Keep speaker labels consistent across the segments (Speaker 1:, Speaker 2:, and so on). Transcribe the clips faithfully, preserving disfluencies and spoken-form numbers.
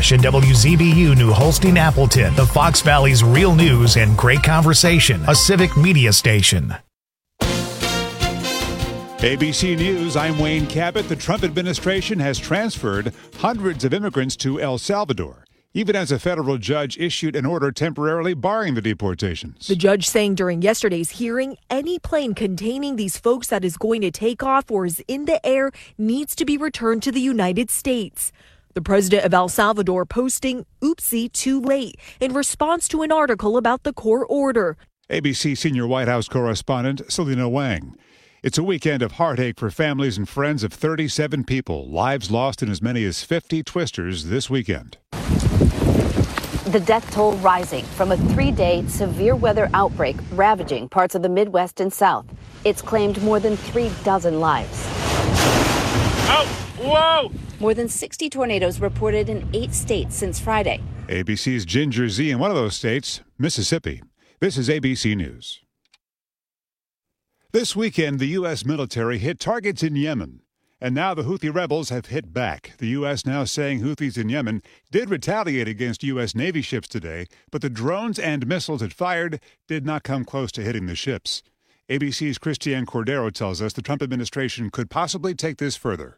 Speaker 1: Rush and W Z B U New Holstein Appleton, the Fox Valley's real news and great conversation, a civic media station.
Speaker 2: A B C News, I'm Wayne Cabot. The Trump administration has transferred hundreds of immigrants to El Salvador, even as a federal judge issued an order temporarily barring the deportations.
Speaker 3: The judge saying during yesterday's hearing, any plane containing these folks that is going to take off or is in the air needs to be returned to the United States. The president of El Salvador posting, "Oopsie, too late," in response to an article about the court order.
Speaker 2: A B C senior White House correspondent Selena Wang. It's a weekend of heartache for families and friends of thirty-seven people, lives lost in as many as fifty twisters this weekend.
Speaker 4: The death toll rising from a three-day severe weather outbreak ravaging parts of the Midwest and South. It's claimed more than three dozen lives.
Speaker 5: Oh, whoa!
Speaker 4: More than sixty tornadoes reported in eight states since Friday.
Speaker 2: A B C's Ginger Z in one of those states, Mississippi. This is A B C News. This weekend, the U S military hit targets in Yemen, and now the Houthi rebels have hit back. The U S now saying Houthis in Yemen did retaliate against U S Navy ships today, but the drones and missiles it fired did not come close to hitting the ships. A B C's Christiane Cordero tells us the Trump administration could possibly take this further.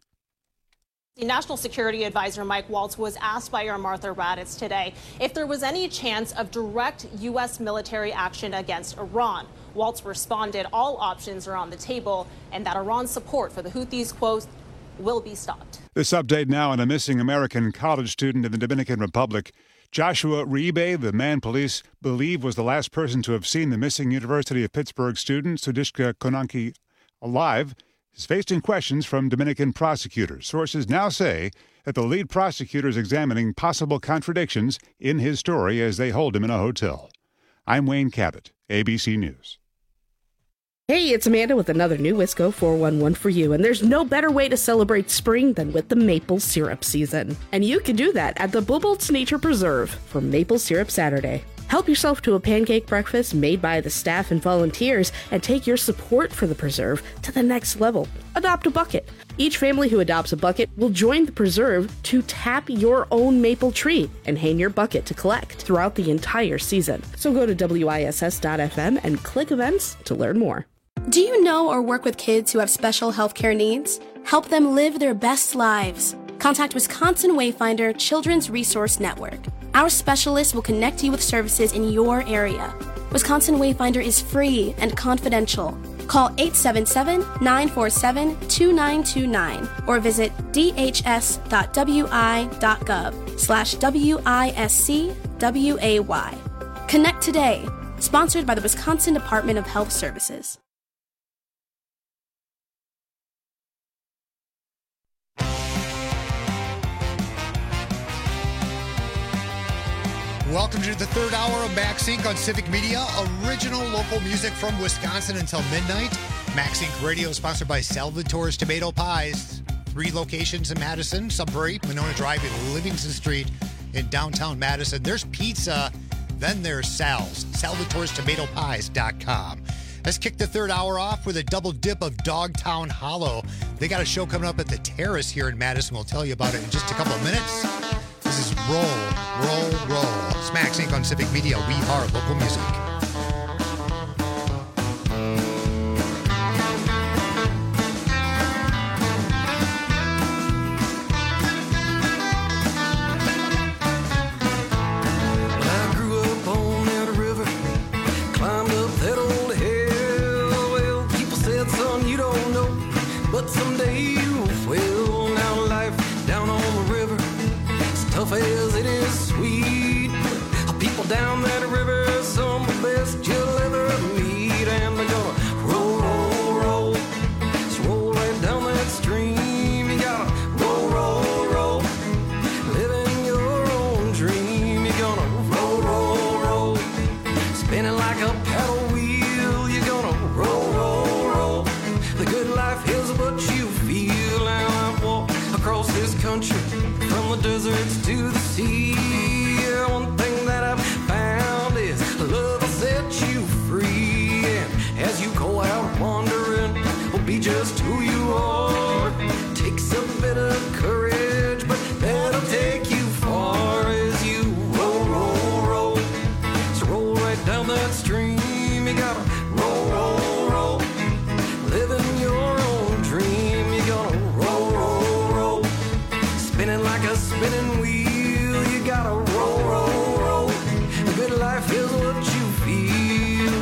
Speaker 6: The National Security Advisor Mike Waltz was asked by our Martha Raddatz today if there was any chance of direct U S military action against Iran. Waltz responded all options are on the table and that Iran's support for the Houthis, quote, will be stopped.
Speaker 2: This update now on a missing American college student in the Dominican Republic. Joshua Ribe, the man police believe was the last person to have seen the missing University of Pittsburgh student, Sudishka Konanki, alive, is facing questions from Dominican prosecutors. Sources now say that the lead prosecutor is examining possible contradictions in his story as they hold him in a hotel. I'm Wayne Cabot, A B C News.
Speaker 7: Hey, it's Amanda with another new Wisco four one one for you, and there's no better way to celebrate spring than with the maple syrup season. And you can do that at the Bubolt's Nature Preserve for Maple Syrup Saturday. Help yourself to a pancake breakfast made by the staff and volunteers and take your support for the preserve to the next level. Adopt a bucket. Each family who adopts a bucket will join the preserve to tap your own maple tree and hang your bucket to collect throughout the entire season. So go to W I S S dot F M and click events to learn more.
Speaker 8: Do you know or work with kids who have special healthcare needs? Help them live their best lives. Contact Wisconsin Wayfinder Children's Resource Network. Our specialists will connect you with services in your area. Wisconsin Wayfinder is free and confidential. Call eight seven seven, nine four seven, two nine two nine or visit d h s dot w i dot gov slash W I S C W A Y. Connect today. Sponsored by the Wisconsin Department of Health Services.
Speaker 9: Welcome to the third hour of MaxInc on Civic Media. Original local music from Wisconsin until midnight. MaxInc Radio is sponsored by Salvatore's Tomato Pies. Three locations in Madison, Sudbury, Monona Drive, and Livingston Street in downtown Madison. There's pizza, then there's Sal's. Salvatore's Tomato Pies dot com. Let's kick the third hour off with a double dip of Dogtown Hollow. They got a show coming up at the Terrace here in Madison. We'll tell you about it in just a couple of minutes. This is Roll, Roll, Roll. It's MaxInc on Civic Media. We are local music.
Speaker 10: As it is sweet, people down that river, some of the best you'll ever meet, and they're gonna roll, roll, roll, just roll right down that stream. You gotta roll, roll, roll, living your own dream. You're gonna roll, roll, roll, spinning like a paddle wheel. You're gonna roll, roll, roll. The good life is what you feel, and I've walked across this country. From the deserts to the sea, one thing that I've found You gotta roll, roll, roll. A good life is what you feel.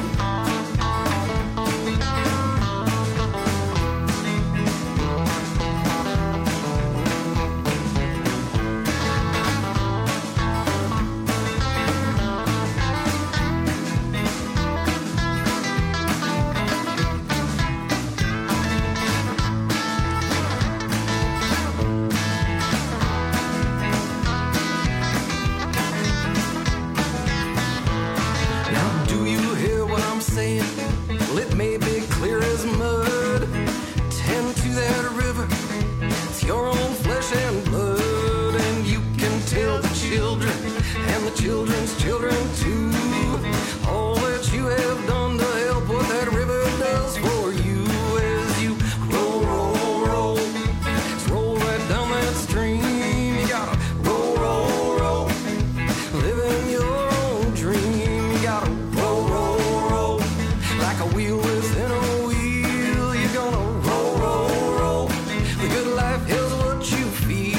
Speaker 10: Well, it may be clear as mud. Tend to that river, it's your own flesh and blood. And you can tell the children and the children's children too, all that you have done to help what that river does for you. As you roll, roll, roll, just roll right down that stream. You gotta roll, roll, roll, living your own dream. You gotta roll, roll, roll, like a wheel within a wheel. You're gonna roll, roll, roll. The good life is what you feel.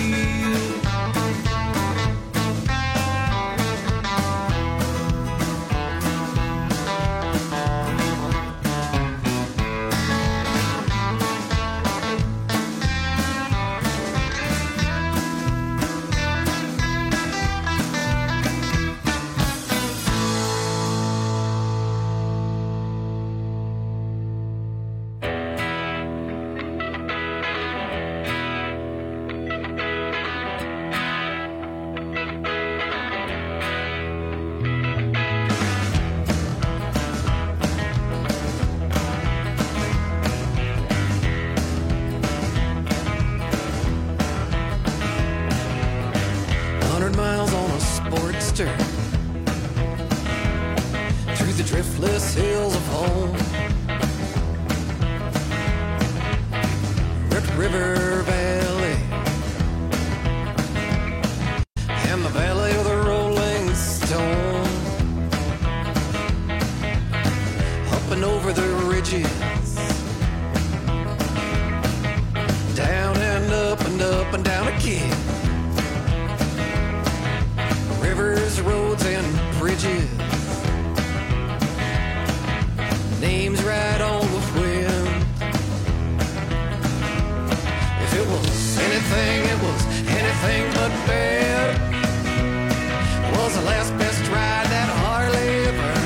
Speaker 10: Hundred miles on a Sportster through the driftless hills of home. Red River Valley and the Valley of the Rolling Stone. Up and over the ridges, down and up and up and down again. Rivers, roads, and bridges, names right on the wind. If it was anything, it was anything but bad. It was the last best ride that Harley ever had.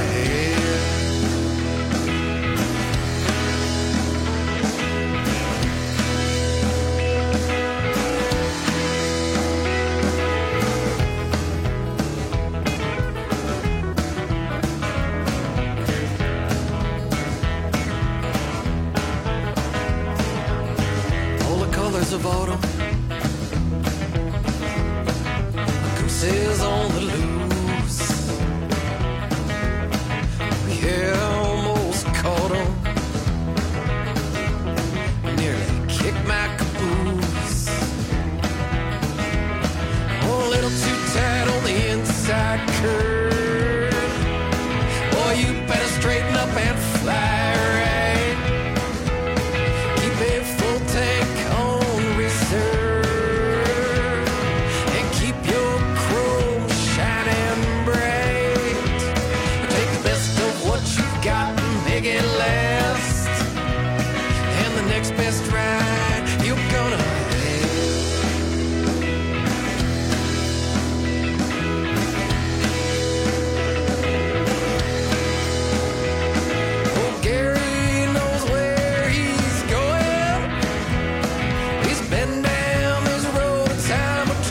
Speaker 10: Of autumn, a goose is on the loose. Yeah, almost caught him. Nearly kicked my caboose. Oh, a little too tight on the inside curve. Boy, you better straighten up and fly right. Keep a full tank on and keep your chrome shining bright. Take the best of what you've got and make it last. And the next best ride you're gonna have. Oh, Gary knows where he's going. He's been down this road a time or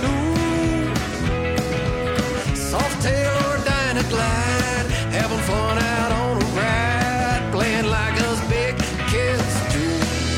Speaker 10: two. Softail or Dynaglide, having fun out on a ride, playing like us big kids do.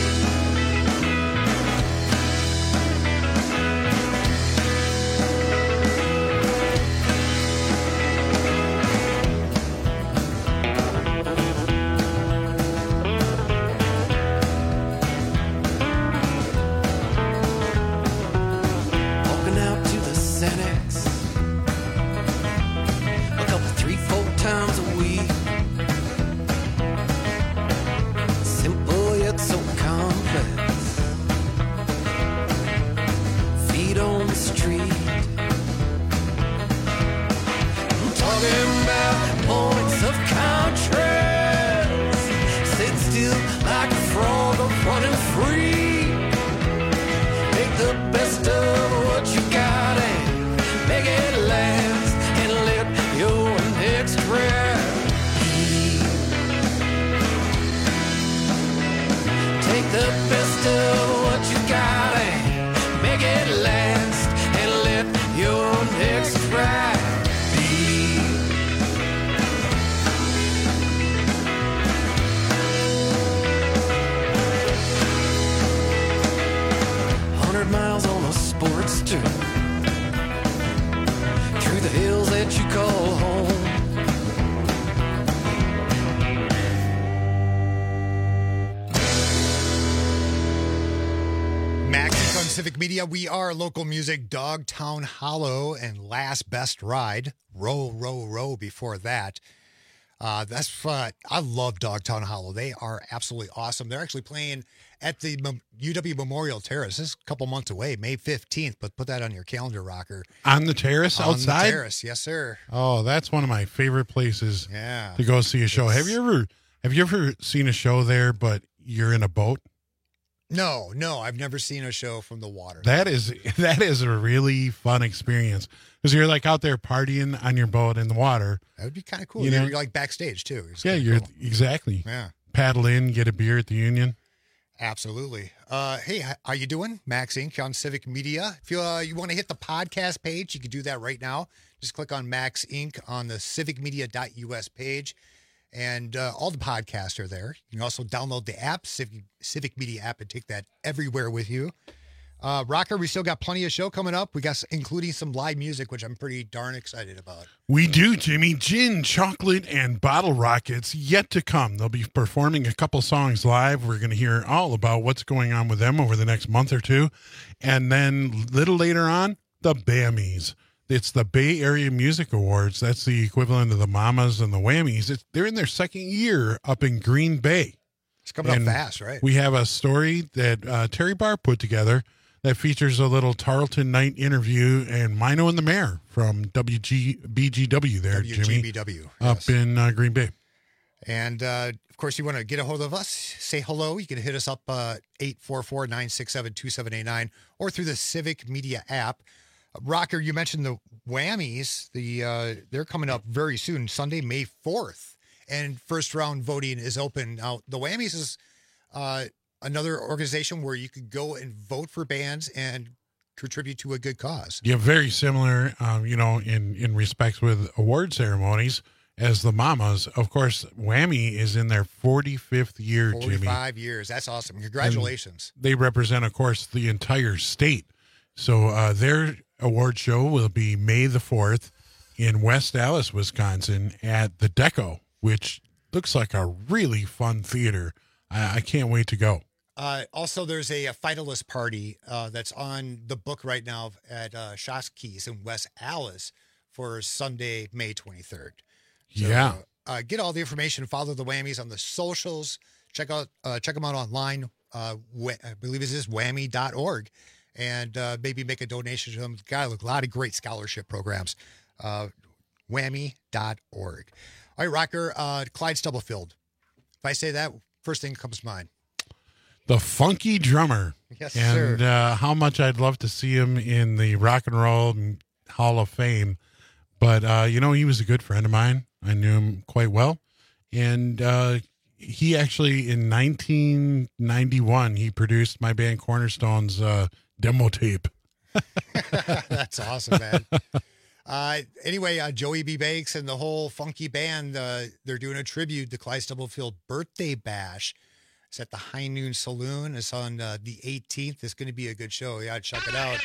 Speaker 10: Walking out to the Xanax a couple, three, four times a week. that you call home.
Speaker 9: Max on Civic Media. We are local music, Dogtown Hollow, and Last Best Ride. Row, row, row before that. Uh, that's fun. I love Dogtown Hollow. They are absolutely awesome. They're actually playing at the U W Memorial Terrace. This is a couple months away, May fifteenth, but put that on your calendar, Rocker.
Speaker 11: On the terrace
Speaker 9: on
Speaker 11: outside?
Speaker 9: On the terrace, yes, sir.
Speaker 11: Oh, that's one of my favorite places
Speaker 9: yeah.
Speaker 11: to go see a show.
Speaker 9: It's...
Speaker 11: Have you ever have you ever seen a show there, but you're in a boat?
Speaker 9: No, no, I've never seen a show from the water.
Speaker 11: That is that is a really fun experience because you're like out there partying on your boat in the water.
Speaker 9: That would be kind of cool.
Speaker 11: You
Speaker 9: You're,
Speaker 11: know?
Speaker 9: you're like backstage too. It's
Speaker 11: yeah, you're
Speaker 9: cool.
Speaker 11: exactly.
Speaker 9: Yeah,
Speaker 11: paddle in, get a beer at the Union.
Speaker 9: Absolutely. Uh, hey, how you doing? Max Incorporated on Civic Media. If you uh, you want to hit the podcast page, you can do that right now. Just click on Max Incorporated on the civic media dot U S page. And uh, all the podcasts are there. You can also download the app, Civic, Civic Media app, and take that everywhere with you. Uh, Rocker, we still got plenty of show coming up. We got including some live music, which I'm pretty darn excited about.
Speaker 11: We do, Jimmy. Gin, chocolate, and bottle rockets yet to come. They'll be performing a couple songs live. We're going to hear all about what's going on with them over the next month or two. And then a little later on, the Bammies. It's the Bay Area Music Awards. That's the equivalent of the Mamas and the Whammies. It's, they're in their second year up in Green Bay.
Speaker 9: It's coming
Speaker 11: and
Speaker 9: up fast, right?
Speaker 11: We have a story that uh, Terry Barr put together that features a little Tarleton Night interview and Mino and the Mayor from W G B G W there,
Speaker 9: W G B W,
Speaker 11: Jimmy,
Speaker 9: yes.
Speaker 11: up in uh, Green Bay.
Speaker 9: And, uh, of course, you want to get a hold of us, say hello. You can hit us up uh, eight four four, nine six seven, two seven eight nine or through the Civic Media app. Rocker, you mentioned the Whammies. The uh, they're coming up very soon, Sunday, May fourth, and first round voting is open. Now, the Whammies is uh, another organization where you could go and vote for bands and contribute to a good cause.
Speaker 11: Yeah, very similar, um, you know, in, in respects with award ceremonies as the Mamas. Of course, Whammy is in their forty-fifth year, Jimmy.
Speaker 9: forty-five years. That's awesome. Congratulations.
Speaker 11: And they represent, of course, the entire state. So uh, their award show will be May the fourth in West Allis, Wisconsin at the Deco, which looks like a really fun theater. I, I can't wait to go.
Speaker 9: Uh, also, there's a, a finalist party uh, that's on the book right now at uh, Shoski's in West Allis for Sunday, May twenty-third. So,
Speaker 11: yeah.
Speaker 9: Uh, uh, get all the information. Follow the Whammies on the socials. Check out uh, check them out online. Uh, wh- I believe it is whammy dot org. And uh, maybe make a donation to them. Got a lot of great scholarship programs. Uh, whammy dot org. All right, Rocker, uh, Clyde Stubblefield. If I say that, first thing that comes to mind.
Speaker 11: The Funky Drummer.
Speaker 9: Yes,
Speaker 11: and,
Speaker 9: sir.
Speaker 11: uh, how much I'd love to see him in the Rock and Roll Hall of Fame. But, uh, you know, he was a good friend of mine. I knew him quite well. And uh, he actually, in nineteen ninety-one, he produced my band Cornerstone's uh, demo tape.
Speaker 9: That's awesome, man. Uh, anyway, uh, Joey B. Banks and the whole funky band, uh, they're doing a tribute to Clyde Stubblefield birthday bash. It's at the High Noon Saloon. It's on uh, the eighteenth. It's going to be a good show. Yeah, check it out.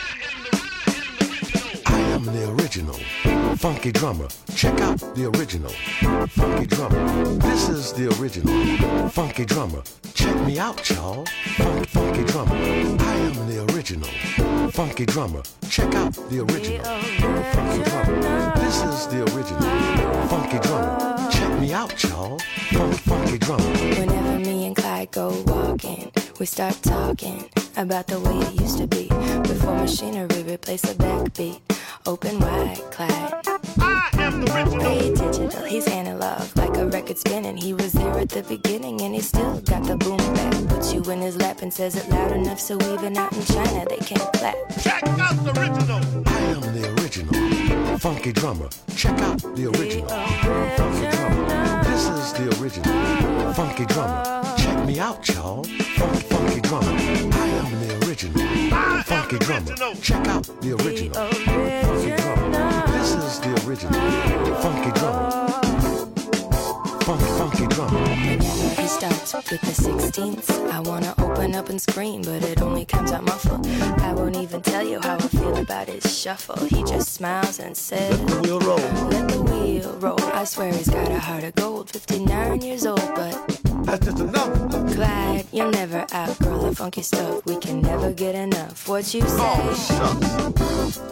Speaker 12: I am the original funky drummer. Check out the original funky drummer. This is the original funky drummer. Check me out, y'all. Funky, funky drummer. I am the original funky drummer. Check out the original funky drummer. This is the original funky drummer. Check me out, y'all. Funky, funky drummer.
Speaker 13: Whenever me and Clyde go walking, we start talking about the way it used to be before machinery replaced the backbeat. Open wide, Clyde.
Speaker 5: I am the original.
Speaker 13: Play digital, he's analog, like a record spinning. He was there at the beginning and he still got the boom back. Puts you in his lap and says it loud enough so even out in China they can't clap.
Speaker 5: Check out the original.
Speaker 12: I am the original funky drummer. Check out the original funky drummer. This is the original funky drummer. Check me out, y'all. Funky, funky drummer. I am the original funky drummer. Check out the original funky drummer. This is the original funky drummer. Funky, funky drummer.
Speaker 13: Whenever he starts With the sixteenths, I wanna open up and scream, but it only comes out muffled. I won't even tell you how I feel about his shuffle. He just smiles and says,
Speaker 12: Let the wheel roll.
Speaker 13: Let the wheel roll. I swear he's got a heart of gold. fifty-nine years old, but
Speaker 12: that's just enough.
Speaker 13: Clyde, you'll never outgrow the funky stuff. We can never get enough. What you say?
Speaker 12: Oh, shucks.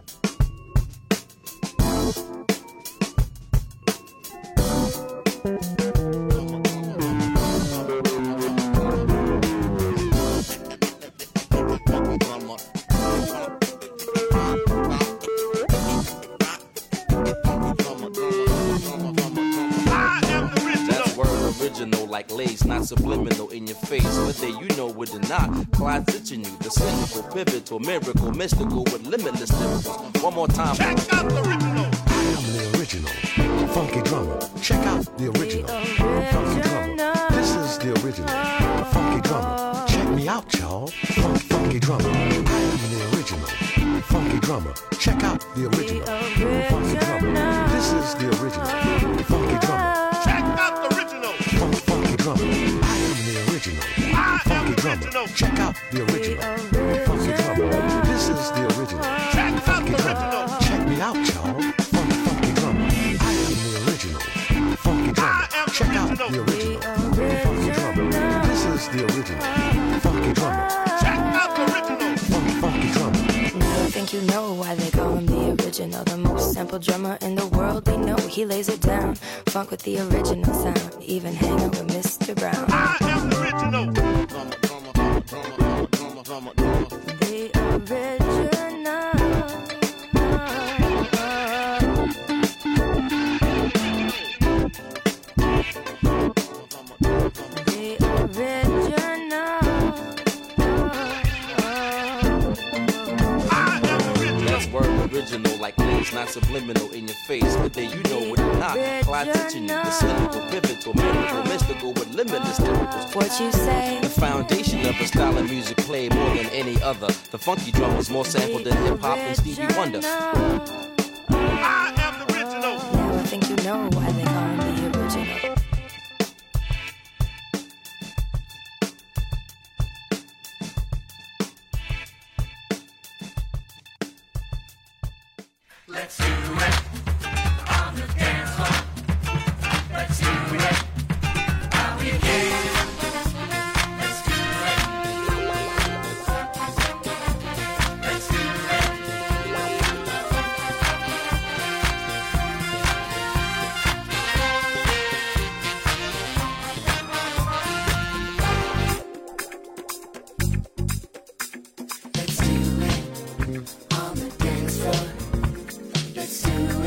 Speaker 14: Like lace, not subliminal in your face. Whether you know it or not, Clyde's itching you. The cynical, pivotal, miracle, mystical with limitless lyricals. One more time.
Speaker 5: Check out the original.
Speaker 12: I am the original funky drummer. Check out the original funky drummer. This is the original funky drummer. Check me out, y'all. Funk, funky drummer. I am the original funky drummer. Check out the original funky drummer. This is the original funky drummer.
Speaker 5: Check out the original.
Speaker 12: Funk, funky drummer. I am the original funky drummer. Check out the original funky drummer. This is the original funky drummer. Check me out, y'all. Funk, funky drummer. I am the original funky drummer. Check out the original funky drummer. This is the original funky drummer.
Speaker 5: Check out the original.
Speaker 12: Funk, funky drummer.
Speaker 13: Now I think you know why they call him the original. The most sampled drummer in the world. They know he lays it down. Funk with the original sound. Even hanging with Mister Brown.
Speaker 5: I am the original.
Speaker 13: The original.
Speaker 14: Original like lace, not subliminal in your face. Whether you know it or not, Clyde's teaching you the cynical, pivotal, miracle, mystical with limitless lyricals.
Speaker 13: What you say?
Speaker 14: The foundation of a style of music played more than any other. The funky drum is more sampled than hip hop and Stevie Wonder.
Speaker 5: I am the original.
Speaker 13: Now I think you know why they call him the original.
Speaker 10: Let's do it on the dance floor. Let's do it how we can. Let's do it. Let's do it. Let's do it on the dance floor. Let's do it.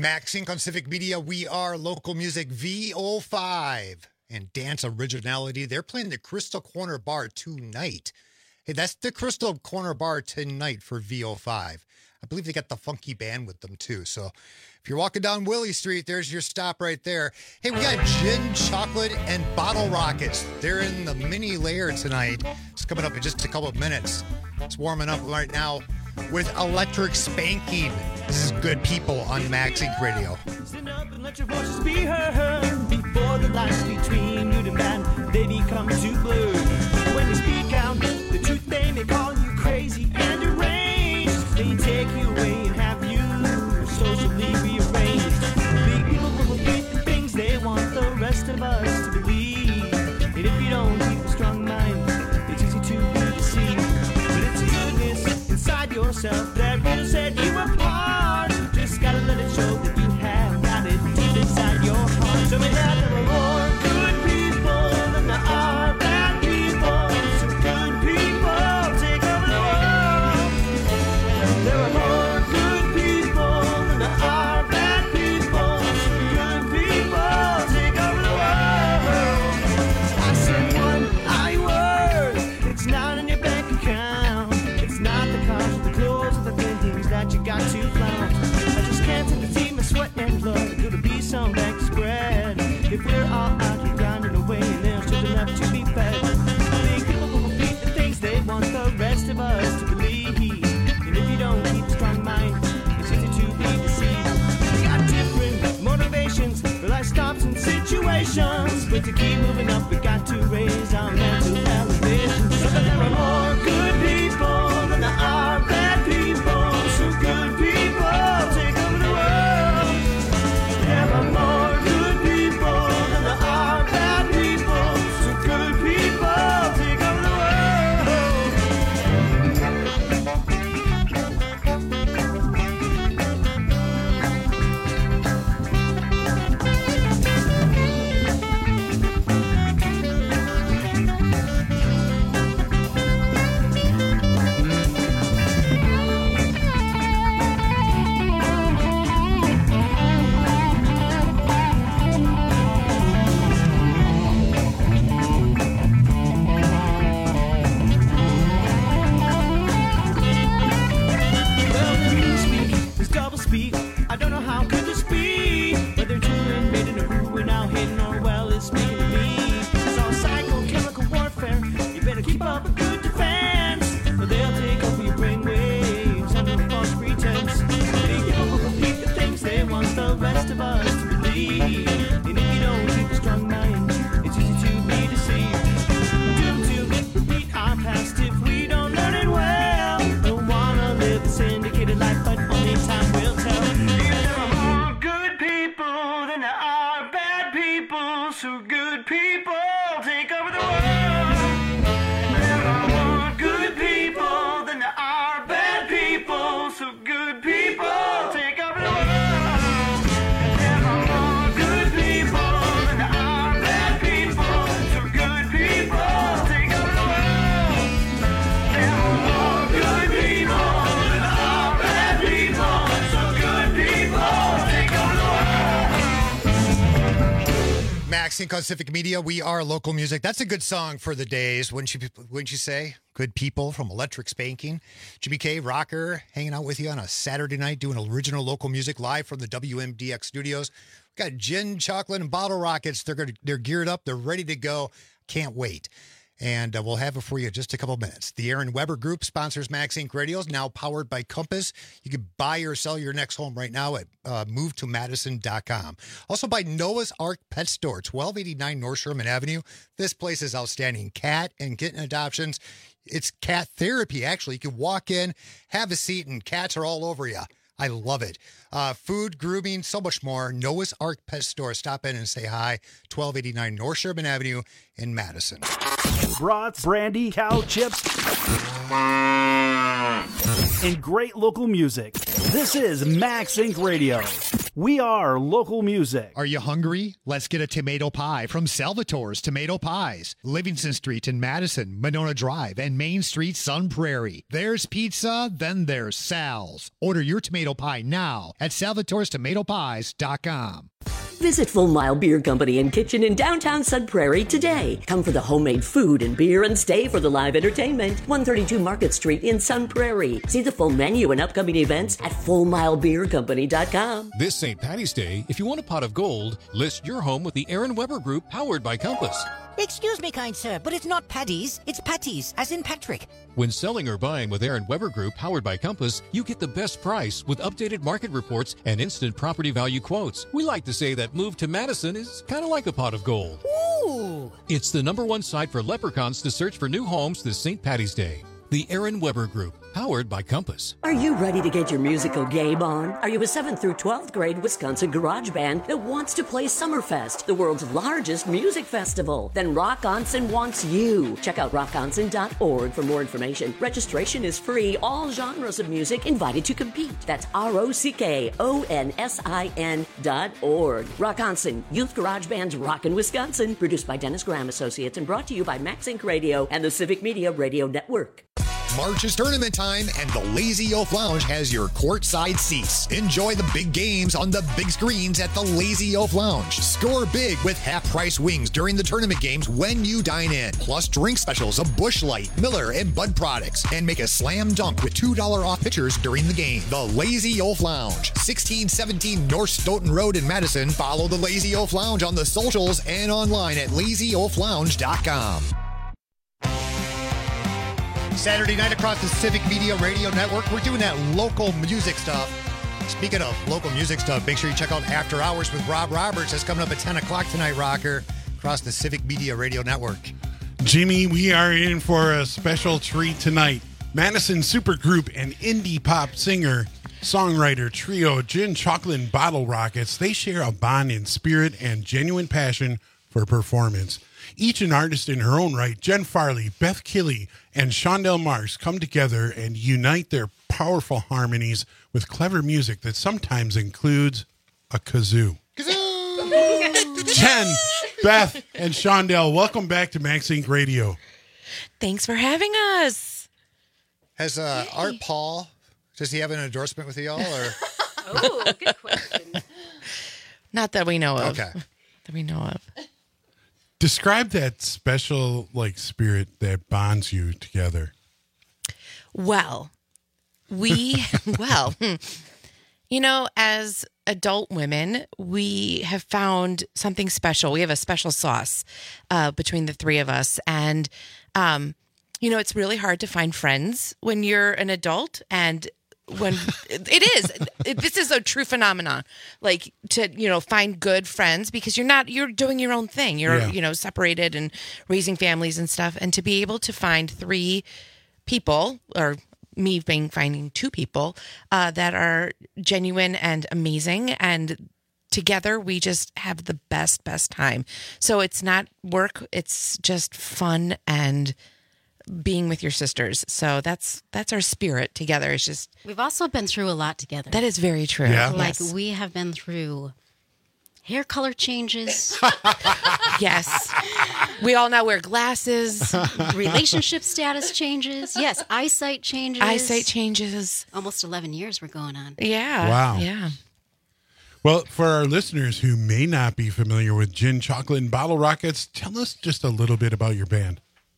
Speaker 9: Max Inc on Civic Media. We are local music V O five and dance originality. They're playing the Crystal Corner Bar tonight. Hey, that's the Crystal Corner Bar tonight for V O five. I believe they got the funky band with them too. So if you're walking down Willie Street, there's your stop right there. Hey, we got gin, chocolate, and bottle rockets. They're in the mini layer tonight. It's coming up in just a couple of minutes. It's warming up right now with Electric Spanking. This is Good People on Max Inc Radio.
Speaker 15: Stand up and let your voices be heard. Before the lines between good and bad, they become too blurred. When they speak out the truth, they may call you crazy and deranged. They take you away and have you socially rearranged. Big people will repeat the things they want the rest of us to believe. And if you don't keep a strong mind, it's easy to be deceived. But it's goodness inside yourself that will set you apart. Just gotta let it show that you have got it deep inside your heart. So may that there are more good people than there are bad people. So good people take over the world. There are more good people than there are bad people. So good people take over the world. I said one I word. It's not in your bank account. It's not the cars, the clothes, the things that you got to flaunt. I just can't take the team of sweat and blood. Gonna be some bank spread. If we're all out here grinding away and there's just enough to be fed. Big people will repeat the things they want the rest of us to believe. And if you don't keep a strong mind, it's easy to be deceived. We got different motivations for life stops and situations. But to keep moving up, we got to raise our mental elevation. So that there are more good people than there are bad people. So good people take over the world. There are more good people than there are bad people. So good people take over the world. Well, the new speak is double speak. I don't know how could this be. Whether doing made in a ruin now hidden or well is speaking to me. It's all psychochemical warfare. You better keep up a good defense, or they'll take over your brainwaves under a false pretense. Big people will repeat the things they want the rest of us to believe. And if you don't keep a strong mind, it's easy to be deceived. Doomed to repeat our past if we don't learn it well. Don't wanna live a syndicated life, but only time will tell. If there are more good people than there are bad people, so good people take over the world. There are more good people than there are bad people, so good people take over the world. There are more good people than there are bad people, so good people take over the world. There are more good people than there are bad people, so good people take over the world.
Speaker 9: Max Inc on Civic Media. We are local music. That's a good song for the days, wouldn't you, wouldn't you say? Good People from Electric Spanking. Jimmy K, rocker, hanging out with you on a Saturday night doing original local music live from the W M D X studios. We got gin, chocolate, and bottle rockets. They're gonna, they're geared up. They're ready to go. Can't wait. And uh, we'll have it for you in just a couple minutes. The Aaron Weber Group sponsors Max Inc Radios, now powered by Compass. You can buy or sell your next home right now at uh, move to madison dot com. Also by Noah's Ark Pet Store, twelve eighty-nine North Sherman Avenue. This place is outstanding. Cat and kitten adoptions. It's cat therapy, actually. You can walk in, have a seat, and cats are all over you. I love it. Uh, food, grooming, so much more. Noah's Ark Pet Store. Stop in and say hi. twelve eighty-nine North Sherman Avenue in Madison.
Speaker 16: Brats, brandy, cow chips, and great local music. This is Max Inc Radio. We are local music.
Speaker 9: Are you hungry? Let's get a tomato pie from Salvatore's Tomato Pies. Livingston Street in Madison, Monona Drive, and Main Street, Sun Prairie. There's pizza, then there's Sal's. Order your tomato pie now at salvatores tomato pies dot com.
Speaker 17: Visit Full Mile Beer Company and Kitchen in downtown Sun Prairie today. Come for the homemade food and beer and stay for the live entertainment. one thirty-two Market Street in Sun Prairie. See the full menu and upcoming events at full mile beer company dot com.
Speaker 18: This Saint Patty's Day, if you want a pot of gold, list your home with the Aaron Weber Group, powered by Compass.
Speaker 19: Excuse me, kind sir, but it's not Paddy's, it's Patties, as in Patrick.
Speaker 18: When selling or buying with Aaron Weber Group, powered by Compass, you get the best price with updated market reports and instant property value quotes. We like to say that move to Madison is kind of like a pot of gold.
Speaker 19: Ooh!
Speaker 18: It's the number one site for leprechauns to search for new homes this Saint Patty's Day. The Aaron Weber Group, powered by Compass.
Speaker 17: Are you ready to get your musical game on? Are you a seventh through twelfth grade Wisconsin garage band that wants to play Summerfest, the world's largest music festival? Then Rock Onsen wants you. Check out rock onsen dot org for more information. Registration is free. All genres of music invited to compete. That's R O C K O N S I N dot org. Rock Onsen, Youth Garage Band's Rockin' Wisconsin. Produced by Dennis Graham Associates and brought to you by Max Inc Radio and the Civic Media Radio Network.
Speaker 9: March is tournament time, and the Lazy Oaf Lounge has your courtside seats. Enjoy the big games on the big screens at the Lazy Oaf Lounge. Score big with half-price wings during the tournament games when you dine in. Plus drink specials of Busch Light, Miller, and Bud products. And make a slam dunk with two dollars off pitchers during the game. The Lazy Oaf Lounge, sixteen seventeen North Stoughton Road in Madison. Follow the Lazy Oaf Lounge on the socials and online at lazy oaf lounge dot com. Saturday night across the Civic Media Radio Network, we're doing that local music stuff. Speaking of local music stuff, make sure you check out After Hours with Rob Roberts. That's coming up at ten o'clock tonight, Rocker, across the Civic Media Radio Network.
Speaker 11: Jimmy, we are in for a special treat tonight. Madison supergroup and indie pop singer, songwriter trio Gin Chocolate and Bottle Rockets, they share a bond in spirit and genuine passion for performance. Each an artist in her own right, Jen Farley, Beth Killey, and Shondell Marks come together and unite their powerful harmonies with clever music that sometimes includes a kazoo. Kazoo! Jen, Beth, and Shondell, welcome back to Max Inc Radio.
Speaker 20: Thanks for having us.
Speaker 9: Has uh, Art Paul, does he have an endorsement with y'all? Or?
Speaker 20: Oh, good question. Not that we know of.
Speaker 9: Okay.
Speaker 20: That we know of.
Speaker 11: Describe that special like spirit that bonds you together.
Speaker 20: Well, we, well, you know, as adult women, we have found something special. We have a special sauce uh, between the three of us. And, um, you know, it's really hard to find friends when you're an adult, and when it is, it, this is a true phenomenon, like to, you know, find good friends, because you're not, you're doing your own thing. You're, yeah. you know, separated and raising families and stuff. And to be able to find three people, or me being finding two people uh, that are genuine and amazing, and together we just have the best, best time. So it's not work. It's just fun and being with your sisters. So that's that's our spirit together. It's just,
Speaker 21: we've also been through a lot together.
Speaker 20: That is very true.
Speaker 11: Yeah.
Speaker 21: Like
Speaker 20: Yes.
Speaker 21: we have been through hair color changes.
Speaker 20: Yes. We all now wear glasses.
Speaker 21: Relationship status changes. Yes, eyesight changes.
Speaker 20: Eyesight changes.
Speaker 21: Almost eleven years we're going on.
Speaker 20: Yeah.
Speaker 11: Wow.
Speaker 20: Yeah.
Speaker 11: Well, for our listeners who may not be familiar with Gin Chocolate and Bottle Rockets, tell us just a little bit about your band.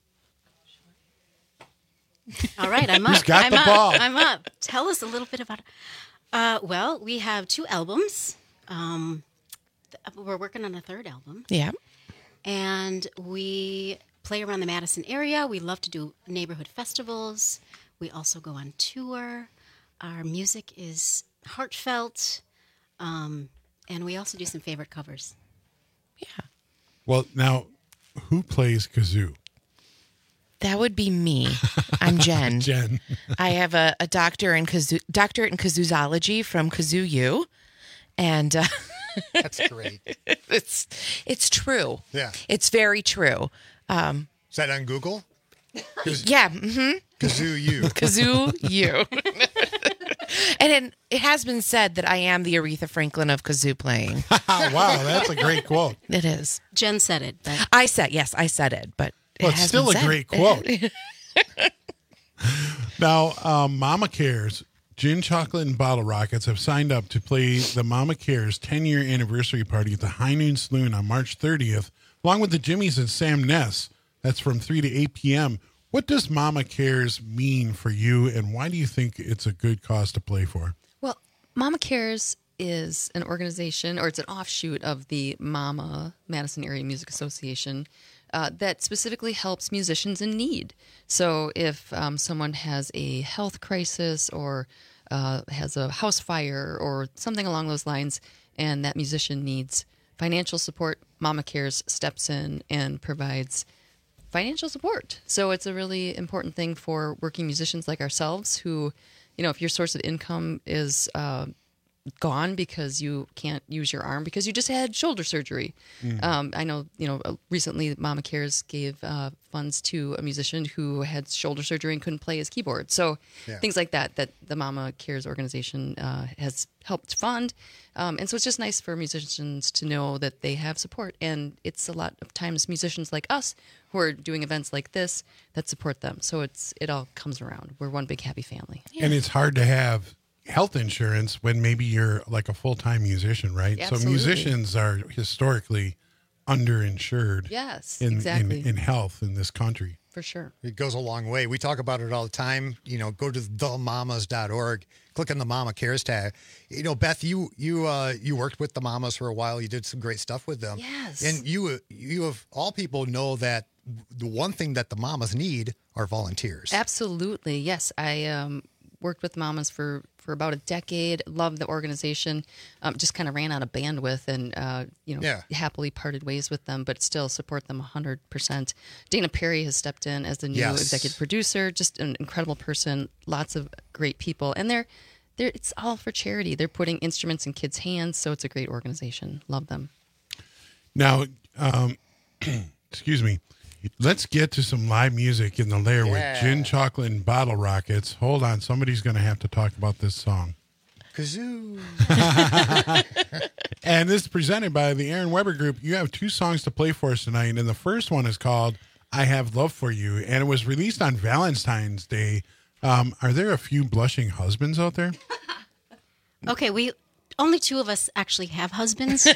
Speaker 21: All right, I'm up.
Speaker 11: Who's got
Speaker 21: I'm
Speaker 11: the
Speaker 21: up.
Speaker 11: ball?
Speaker 21: I'm up. Tell us a little bit about it. Uh, well, we have two albums. Um, th- we're working on a third album.
Speaker 20: Yeah.
Speaker 21: And we play around the Madison area. We love to do neighborhood festivals. We also go on tour. Our music is heartfelt. Um, and we also do some favorite covers.
Speaker 20: Yeah.
Speaker 11: Well, now, who plays kazoo?
Speaker 20: That would be me. I'm Jen.
Speaker 11: Jen.
Speaker 20: I have a, a doctor in kazoo, doctorate in kazoozology from Kazoo U, and uh,
Speaker 9: That's great.
Speaker 20: it's it's true.
Speaker 9: Yeah.
Speaker 20: It's very true. Um,
Speaker 9: Is that on Google?
Speaker 20: yeah. Mm-hmm.
Speaker 9: Kazoo U.
Speaker 20: Kazoo U. And it, it has been said that I am the Aretha Franklin of kazoo playing.
Speaker 11: Wow, that's a great quote.
Speaker 20: It is.
Speaker 21: Jen said it. But...
Speaker 20: I said, yes, I said it, but it
Speaker 11: Well, it's
Speaker 20: has
Speaker 11: still
Speaker 20: been
Speaker 11: a
Speaker 20: said.
Speaker 11: great quote. Now, um, Mama Cares, Gin Chocolate and Bottle Rockets have signed up to play the Mama Cares ten-year anniversary party at the High Noon Saloon on March thirtieth, along with the Jimmys and Sam Ness. That's from three to eight p.m. What does Mama Cares mean for you, and why do you think it's a good cause to play for?
Speaker 1: Well, Mama Cares is an organization, or it's an offshoot of the Mama Madison Area Music Association, uh, that specifically helps musicians in need. So if um, someone has a health crisis or uh, has a house fire or something along those lines, and that musician needs financial support, Mama Cares steps in and provides financial support. So it's a really important thing for working musicians like ourselves who, you know, if your source of income is uh, gone because you can't use your arm because you just had shoulder surgery.
Speaker 22: Mm.
Speaker 1: Um, I know, you know, recently Mama Cares gave uh, funds to a musician who had shoulder surgery and couldn't play his keyboard. So
Speaker 22: Yeah.
Speaker 1: things like that, that the Mama Cares organization uh, has helped fund. Um, and so it's just nice for musicians to know that they have support. And it's a lot of times musicians like us who are doing events like this that support them. So it's it all comes around. We're one big happy family.
Speaker 11: And it's hard to have health insurance when maybe you're like a full-time musician, right?
Speaker 1: Absolutely.
Speaker 11: So musicians are historically underinsured.
Speaker 1: Yes,
Speaker 11: in,
Speaker 1: exactly.
Speaker 11: in, in health in this country.
Speaker 1: For sure.
Speaker 9: It goes a long way. We talk about it all the time. You know, go to the mamas dot org, click on the Mama Cares tag. You know, Beth, you you uh, you worked with the Mamas for a while. You did some great stuff with them.
Speaker 1: Yes.
Speaker 9: And you you of all people know that the one thing that the Mamas need are volunteers.
Speaker 1: Absolutely. Yes. I um, worked with Mamas for, for about a decade. Loved the organization. Um, just kind of ran out of bandwidth and, uh, you know,
Speaker 9: Yeah.
Speaker 1: happily parted ways with them, but still support them one hundred percent. Dana Perry has stepped in as the new
Speaker 9: Yes.
Speaker 1: executive producer. Just an incredible person. Lots of great people. And they're, they're, it's all for charity. They're putting instruments in kids' hands. So it's a great organization. Love them.
Speaker 11: Now, um, excuse me. Let's get to some live music in the lair
Speaker 9: Yeah.
Speaker 11: with Gin Chocolate and Bottle Rockets. Hold on. Somebody's going to have to talk about this song.
Speaker 9: Kazoo.
Speaker 11: And this is presented by the Aaron Weber Group. You have two songs to play for us tonight, and the first one is called I Have Love for You, and it was released on Valentine's Day. Um, are there a few blushing husbands out there?
Speaker 21: Okay, we only two of us actually have husbands.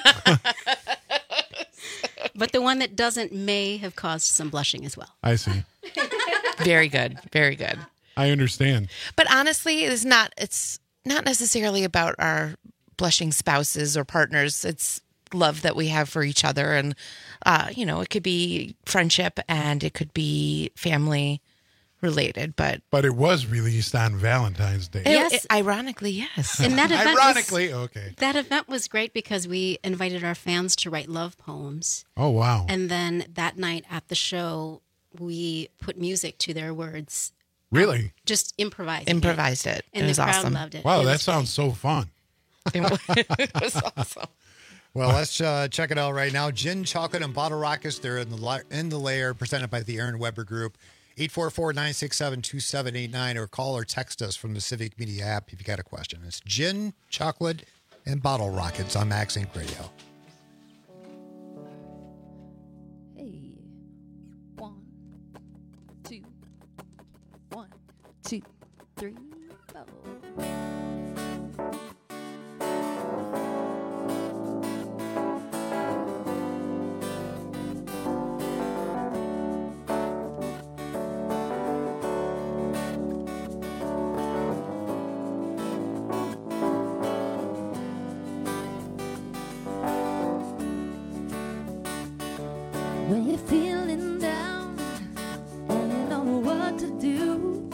Speaker 21: But the one that doesn't may have caused some blushing as well.
Speaker 11: I see.
Speaker 20: Very good. Very good.
Speaker 11: I understand.
Speaker 20: But honestly, it's not it's not necessarily about our blushing spouses or partners. It's love that we have for each other. And, uh, you know, it could be friendship and it could be family related. But
Speaker 11: But it was released on Valentine's Day.
Speaker 20: it-
Speaker 21: Yes.
Speaker 20: it- ironically, yes.
Speaker 21: And that event
Speaker 11: Ironically,
Speaker 21: was,
Speaker 11: okay.
Speaker 21: That event was great because we invited our fans to write love poems.
Speaker 11: Oh, wow.
Speaker 21: And then that night at the show, we put music to their words.
Speaker 11: Really?
Speaker 21: Just improvised.
Speaker 20: Improvised it.
Speaker 21: And
Speaker 20: It
Speaker 21: the
Speaker 20: was
Speaker 21: crowd
Speaker 20: awesome.
Speaker 21: loved it.
Speaker 11: Wow,
Speaker 21: It
Speaker 11: that
Speaker 21: was
Speaker 11: sounds so fun.
Speaker 20: It was awesome.
Speaker 9: Well, let's uh, check it out right now. Gin Chocolate and Bottle Rockets. They're in the la- in the lair, presented by the Aaron Weber Group. eight four four, nine six seven, two seven eight nine, or call or text us from the Civic Media app if you got a question. It's Gin, Chocolate, and Bottle Rockets on Max Inc Radio.
Speaker 22: Hey, one, two, one, two, three, four. When you're feeling down and you know what to do,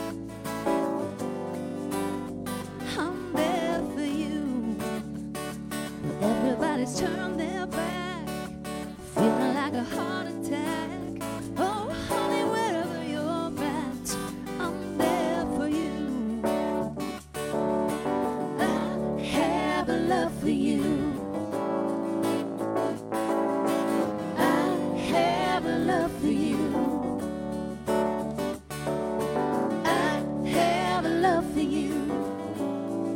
Speaker 22: I'm there for you. When everybody's turned their back, feeling like a heart attack. Oh, honey, wherever you're at, I'm there for you. I have a love for you. Have a love for you. I have a love for you.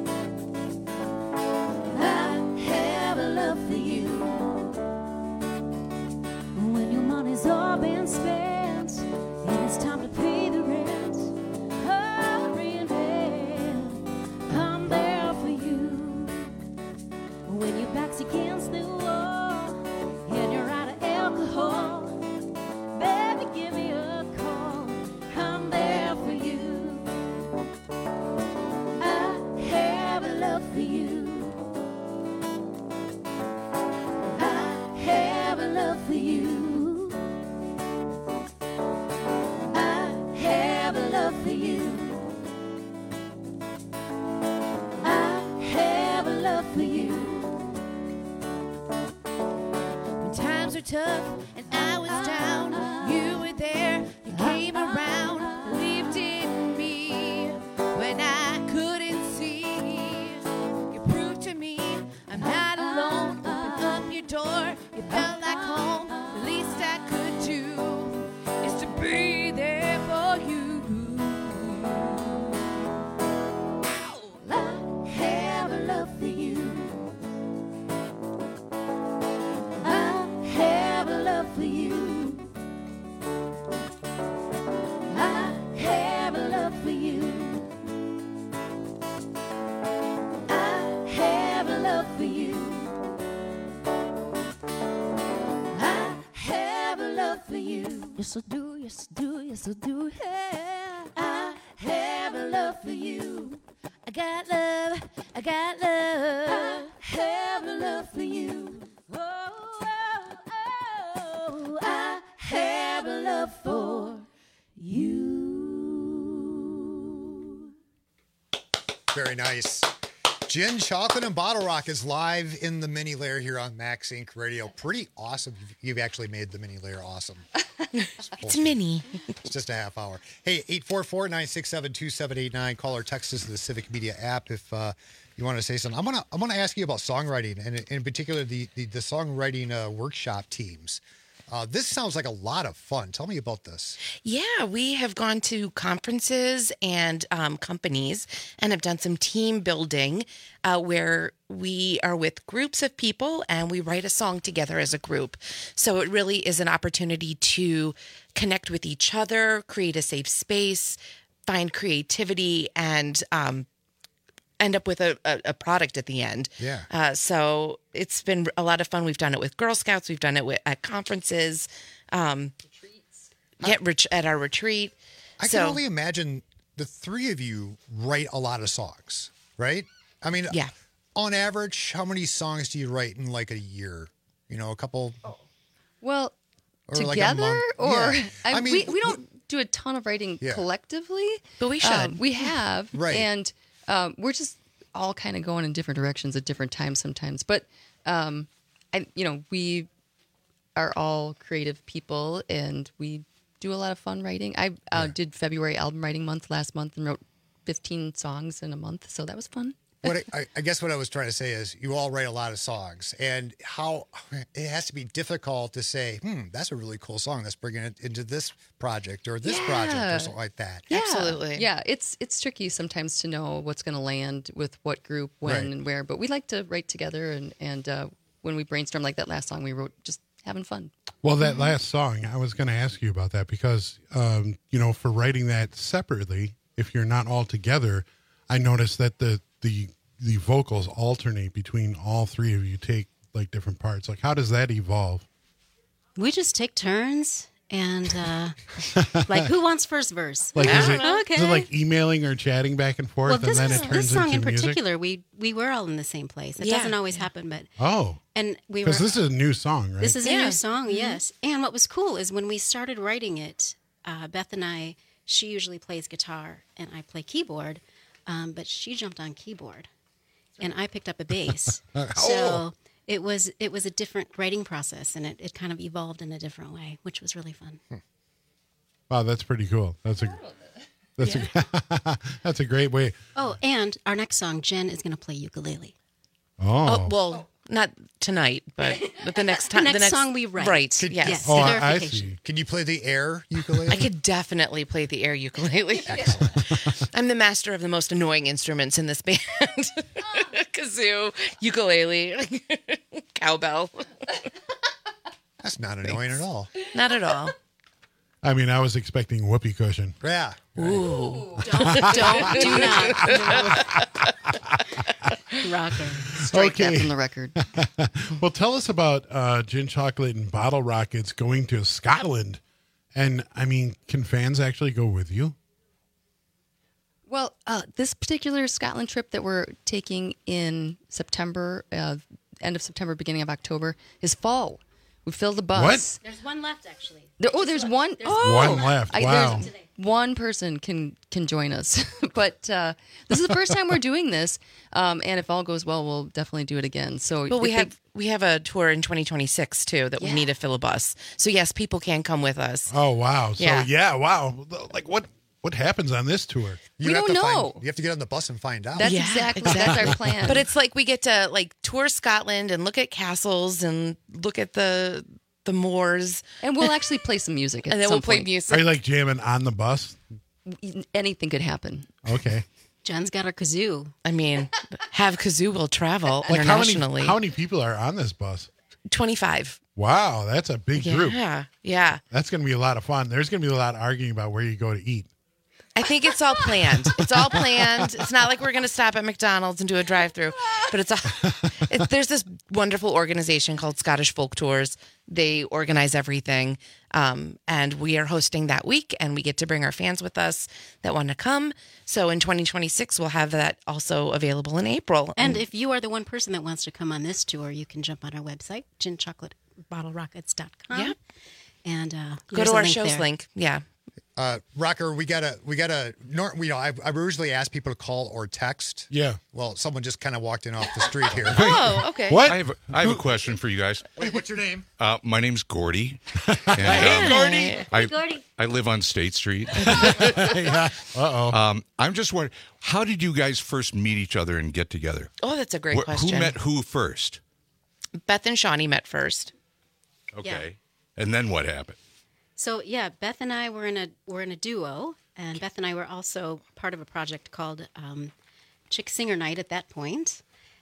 Speaker 22: tough and I was down. You were there, you came around, believed in me when I couldn't see. You proved to me I'm not alone. Open up your door, you felt like home. The least I could do is to be there for you. I have a love for you. I have a love for you. I have a love for you. I have a love for you. I have a love for you. Yes, I do, yes, I do, yes, I do. Yeah. I have a love for you. I got love, I got love. I have a love for you. Oh, oh, oh, I have a love for you.
Speaker 9: Very nice. Gin, Chocolate, and Bottle Rockets live in the mini layer here on Max Inc Radio. Pretty awesome. You've actually made the mini layer awesome.
Speaker 20: It's mini.
Speaker 9: It's just a half hour. Hey, eight four four, nine six seven, two seven eight nine. Call or text us to the Civic Media app if uh, you want to say something. I'm gonna I'm gonna ask you about songwriting, and in particular the the, the songwriting uh, workshop teams. Uh, this sounds like a lot of fun. Tell me about this.
Speaker 20: Yeah, we have gone to conferences and um, companies and have done some team building uh, where we are with groups of people and we write a song together as a group. So it really is an opportunity to connect with each other, create a safe space, find creativity, and um, end up with a, a, a product at the end.
Speaker 9: Yeah.
Speaker 20: Uh, so it's been a lot of fun. We've done it with Girl Scouts. We've done it with, at conferences. Um, Retreats. Yeah, ret- at our retreat.
Speaker 9: I
Speaker 20: so,
Speaker 9: can only imagine the three of you write a lot of songs, right? I mean,
Speaker 20: yeah.
Speaker 9: On average, how many songs do you write in like a year? You know, a couple.
Speaker 1: Well,
Speaker 9: Or like a
Speaker 1: together,
Speaker 9: month.
Speaker 1: or
Speaker 9: Yeah.
Speaker 1: I,
Speaker 9: I mean,
Speaker 1: we we don't do a ton of writing
Speaker 9: Yeah.
Speaker 1: collectively,
Speaker 20: but we should.
Speaker 1: Um, we have,
Speaker 9: Right.
Speaker 1: And um, we're just all kind of going in different directions at different times sometimes. But um, I, you know, we are all creative people, and we do a lot of fun writing. I uh, did February album writing month last month and wrote fifteen songs in a month, so that was fun.
Speaker 9: What I, I guess what I was trying to say is you all write a lot of songs, and how it has to be difficult to say, hmm, that's a really cool song. Let's bring it into this project or this project or something like that.
Speaker 1: Yeah.
Speaker 20: Absolutely.
Speaker 1: Yeah, it's it's tricky sometimes to know what's going to land with what group, when,
Speaker 9: Right.
Speaker 1: and where. But we like to write together, and and uh, when we brainstorm, like that last song we wrote, just having fun.
Speaker 11: Well, that last song, I was going to ask you about that because, um, you know, for writing that separately, if you're not all together, I noticed that the the the vocals alternate between all three of you, take like different parts. Like, how does that evolve?
Speaker 21: We just take turns and uh, like, who wants first verse?
Speaker 11: Like, is it,
Speaker 21: okay.
Speaker 11: is it like emailing or chatting back and forth,
Speaker 21: well, this,
Speaker 11: and then
Speaker 21: is,
Speaker 11: it turns
Speaker 21: this song
Speaker 11: into
Speaker 21: in
Speaker 11: music?
Speaker 21: particular, we we were all in the same place. It
Speaker 20: Yeah.
Speaker 21: doesn't always happen, but
Speaker 11: Oh,
Speaker 21: and we were.
Speaker 11: because this is a new song, right?
Speaker 21: This is a
Speaker 20: Yeah.
Speaker 21: new song,
Speaker 20: Mhm.
Speaker 21: yes. And what was cool is when we started writing it, uh, Beth and I, she usually plays guitar and I play keyboard, um, but she jumped on keyboard, and I picked up a bass.
Speaker 11: Oh.
Speaker 21: So it was it was a different writing process, and it, it kind of evolved in a different way, which was really fun.
Speaker 11: Wow, that's pretty cool. That's a that's a that's a great way.
Speaker 21: Oh, and our next song, Jen is going to play ukulele.
Speaker 11: Oh,
Speaker 20: Oh, well, not tonight, but, but the next time.
Speaker 21: The next
Speaker 20: the next
Speaker 21: song we write.
Speaker 20: Right.
Speaker 21: Could-
Speaker 20: yes.
Speaker 21: yes.
Speaker 11: oh, I, I
Speaker 21: clarification.
Speaker 11: see.
Speaker 9: Can you play the air ukulele?
Speaker 20: I could definitely play the air ukulele. I'm the master of the most annoying instruments in this band. Kazoo, ukulele, cowbell.
Speaker 9: That's not annoying at all.
Speaker 20: Not at all.
Speaker 11: I mean, I was expecting whoopee cushion.
Speaker 9: Yeah.
Speaker 20: Ooh.
Speaker 21: Don't, don't, do not. Rocker.
Speaker 1: Strike that
Speaker 11: Okay.
Speaker 1: from the record.
Speaker 11: Well, tell us about uh, Gin Chocolate and Bottle Rockets going to Scotland. And I mean, can fans actually go with you?
Speaker 1: Well, uh, this particular Scotland trip that we're taking in September, uh, end of September, beginning of October, is fall. We filled the bus.
Speaker 21: There's one left, actually.
Speaker 1: There, oh, there's one.
Speaker 21: There's
Speaker 1: oh,
Speaker 11: One left.
Speaker 1: I-
Speaker 11: Wow.
Speaker 1: there's one person can can join us, but uh, this is the first time we're doing this, um, and if all goes well, we'll definitely do it again. So,
Speaker 20: But we
Speaker 1: if they-
Speaker 20: have we have a tour in twenty twenty-six too that we
Speaker 1: Yeah.
Speaker 20: need to fill a bus. So yes, people can come with us.
Speaker 11: Oh wow! So
Speaker 20: Yeah.
Speaker 11: yeah, wow. Like what what happens on this tour?
Speaker 9: You
Speaker 1: We
Speaker 9: have
Speaker 1: don't
Speaker 9: to find-
Speaker 1: know.
Speaker 9: you have to get on the bus and find out.
Speaker 1: That's exactly, that's our plan.
Speaker 20: But it's like we get to like tour Scotland and look at castles and look at the the moors,
Speaker 1: and we'll actually play some music. At
Speaker 20: and then
Speaker 1: some
Speaker 20: we'll play
Speaker 1: point.
Speaker 20: music.
Speaker 11: Are you like jamming on the bus?
Speaker 1: Anything could happen.
Speaker 11: Okay.
Speaker 21: Jen's got her kazoo.
Speaker 20: I mean, have kazoo will travel
Speaker 11: Like how
Speaker 20: internationally.
Speaker 11: many how many people are on this bus?
Speaker 20: twenty-five.
Speaker 11: Wow, that's a big group.
Speaker 20: Yeah, yeah.
Speaker 11: That's going to be a lot of fun. There's going to be a lot of arguing about where you go to eat.
Speaker 20: I think it's all planned. It's all planned. It's not like we're going to stop at McDonald's and do a drive-through, but it's, a, it, there's this wonderful organization called Scottish Folk Tours. They organize everything, um, and we are hosting that week, and we get to bring our fans with us that want to come. So in twenty twenty-six, we'll have that also available in April.
Speaker 21: And if you are the one person that wants to come on this tour, you can jump on our website, gin chocolate bottle rockets dot com.
Speaker 20: Yeah.
Speaker 21: And uh,
Speaker 20: go
Speaker 21: there's
Speaker 20: to
Speaker 21: a
Speaker 20: our
Speaker 21: link
Speaker 20: show's
Speaker 21: there.
Speaker 20: link. Yeah.
Speaker 9: Uh, Rocker, we gotta, we gotta. Nor, you know, I, I usually ask people to call or text.
Speaker 11: Yeah.
Speaker 9: Well, someone just kind of walked in off the street here.
Speaker 20: Oh, okay.
Speaker 11: What?
Speaker 3: I have, a, I have a question for you guys.
Speaker 9: Wait, what's your name?
Speaker 3: Uh, my name's Gordy. And, um,
Speaker 9: Gordy.
Speaker 3: I,
Speaker 21: Gordy.
Speaker 3: I live on State Street.
Speaker 11: yeah. Uh oh.
Speaker 3: Um, I'm just wondering, how did you guys first meet each other and get together?
Speaker 20: Oh, that's a great
Speaker 3: Wh-
Speaker 20: question.
Speaker 3: Who met who first?
Speaker 20: Beth and Shawnee met first.
Speaker 3: Okay. And then what happened?
Speaker 21: So yeah, Beth and I were in a were in a duo, and Beth and I were also part of a project called um, Chick Singer Night at that point.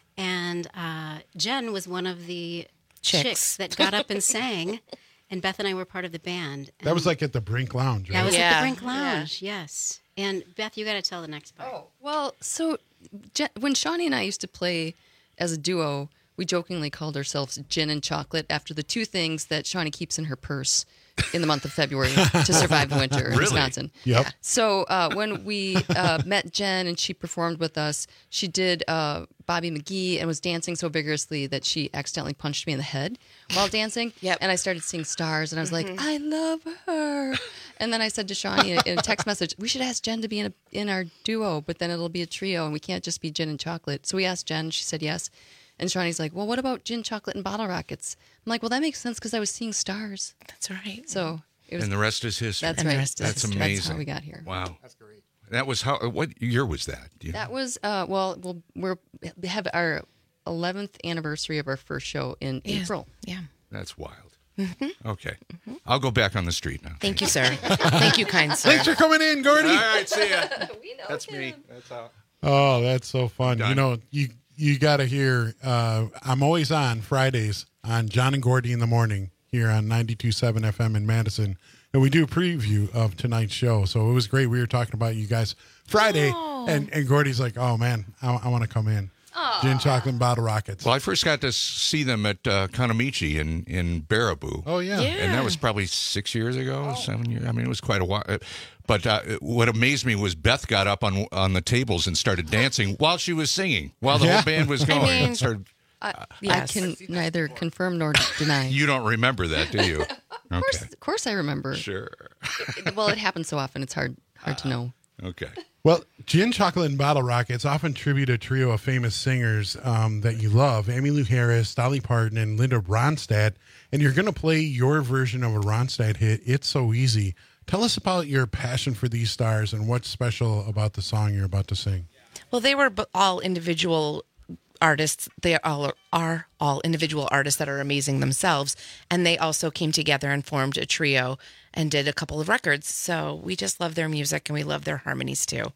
Speaker 21: And uh, Jen was one of the
Speaker 20: Chicks.
Speaker 21: chicks that got up and sang, and Beth and I were part of the band.
Speaker 11: That was like at the Brink Lounge, right?
Speaker 21: That was at
Speaker 20: Yeah.
Speaker 21: the Brink Lounge, yes. And Beth, you got to tell the next part.
Speaker 1: Oh, well, so Je- when Shawnee and I used to play as a duo, we jokingly called ourselves Gin and Chocolate after the two things that Shawnee keeps in her purse in the month of February to survive the winter in
Speaker 3: Really?
Speaker 1: Wisconsin.
Speaker 11: Yep.
Speaker 1: So uh, when we uh, met Jen and she performed with us, she did uh, Bobby McGee and was dancing so vigorously that she accidentally punched me in the head while dancing.
Speaker 20: Yep.
Speaker 1: And I started seeing stars, and I was like,
Speaker 20: Mhm.
Speaker 1: I love her. And then I said to Shawnee in a- in a text message, we should ask Jen to be in, a, in our duo, but then it'll be a trio, and we can't just be Gin and Chocolate. So we asked Jen, she said yes. And Shawnee's like, well, what about Gin, Chocolate, and Bottle Rockets? I'm like, well, that makes sense because I was seeing stars.
Speaker 20: That's right.
Speaker 1: So it was.
Speaker 3: And the rest is history.
Speaker 1: That's
Speaker 20: And the
Speaker 1: right.
Speaker 20: rest is
Speaker 3: That's
Speaker 20: history.
Speaker 3: amazing.
Speaker 1: That's how we got here.
Speaker 3: Wow. That's great. That was how. What year was that? Do you
Speaker 1: That was uh, well, we'll we're, we have our eleventh anniversary of our first show in
Speaker 20: Yes.
Speaker 1: April.
Speaker 20: Yeah.
Speaker 3: That's wild.
Speaker 20: Mhm.
Speaker 3: Okay. I'll go back on the street now.
Speaker 20: Thank you, sir. Thank you, kind sir.
Speaker 11: Thanks for coming in, Gordy.
Speaker 3: All right, see ya. That's me. That's how.
Speaker 11: Oh, that's so fun.
Speaker 3: Done.
Speaker 11: You know, you you got to hear, uh, I'm always on Fridays on John and Gordy in the morning here on ninety-two point seven F M in Madison. And we do a preview of tonight's show. So it was great. We were talking about you guys Friday.
Speaker 20: Oh.
Speaker 11: And, and Gordy's like, oh, man, I, I want to come in. Gin, Chocolate, and Bottle Rockets.
Speaker 3: Well, I first got to see them at uh, Kanamichi in, in Baraboo.
Speaker 11: Oh, yeah.
Speaker 20: Yeah.
Speaker 3: And that was probably six years ago, seven years. I mean, it was quite a while. But uh, what amazed me was Beth got up on on the tables and started dancing while she was singing, while the
Speaker 11: Yeah.
Speaker 3: whole band was
Speaker 20: I
Speaker 3: going.
Speaker 20: mean-
Speaker 3: And started,
Speaker 1: I,
Speaker 20: Yes.
Speaker 1: I can neither confirm nor deny.
Speaker 3: you don't remember that, do you?
Speaker 1: Of course, of course, I remember.
Speaker 3: Sure.
Speaker 1: Well, it happens so often; it's hard hard to know.
Speaker 3: Okay.
Speaker 11: Well, Gin, Chocolate, and Bottle Rockets often tribute a trio of famous singers um, that you love, Emmylou Harris, Dolly Parton, and Linda Ronstadt. And you're going to play your version of a Ronstadt hit, It's So Easy. Tell us about your passion for these stars and what's special about the song you're about to sing.
Speaker 20: Well, they were b- all individual artists. They all are all individual artists that are amazing themselves. And they also came together and formed a trio and did a couple of records. So we just love their music and we love their harmonies too.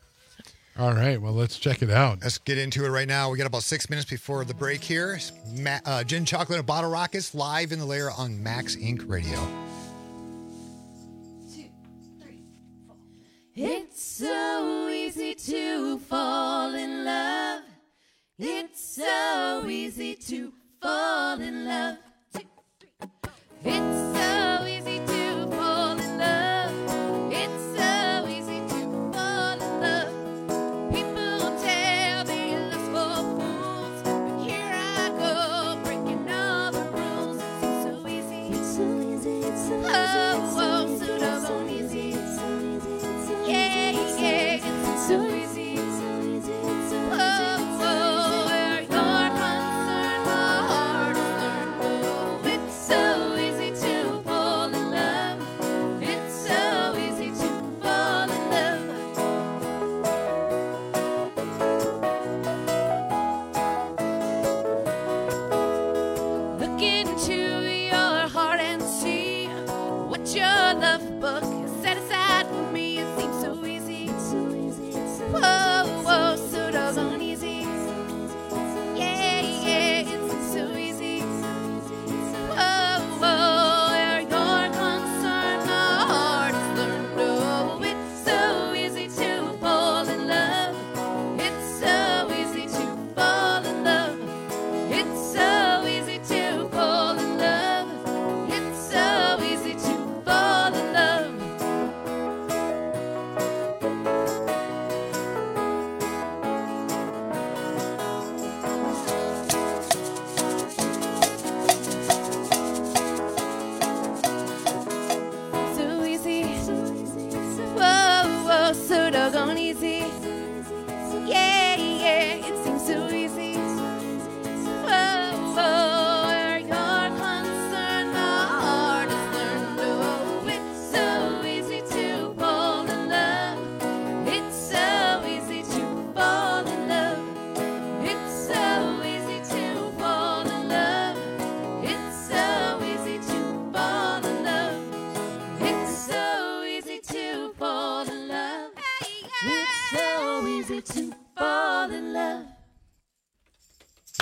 Speaker 11: All right, well, let's check it out.
Speaker 9: Let's get into it right now. We got about six minutes before the break here. Ma- uh, Gin, Chocolate, and Bottle Rockets live in the lair on Max Incorporated. Radio.
Speaker 22: It's so easy to fall in love. It's so easy to fall in love. It's so easy to fall in love. It's so easy to fall in love. People tell me love's for fools, but here I go breaking all the rules. It's so easy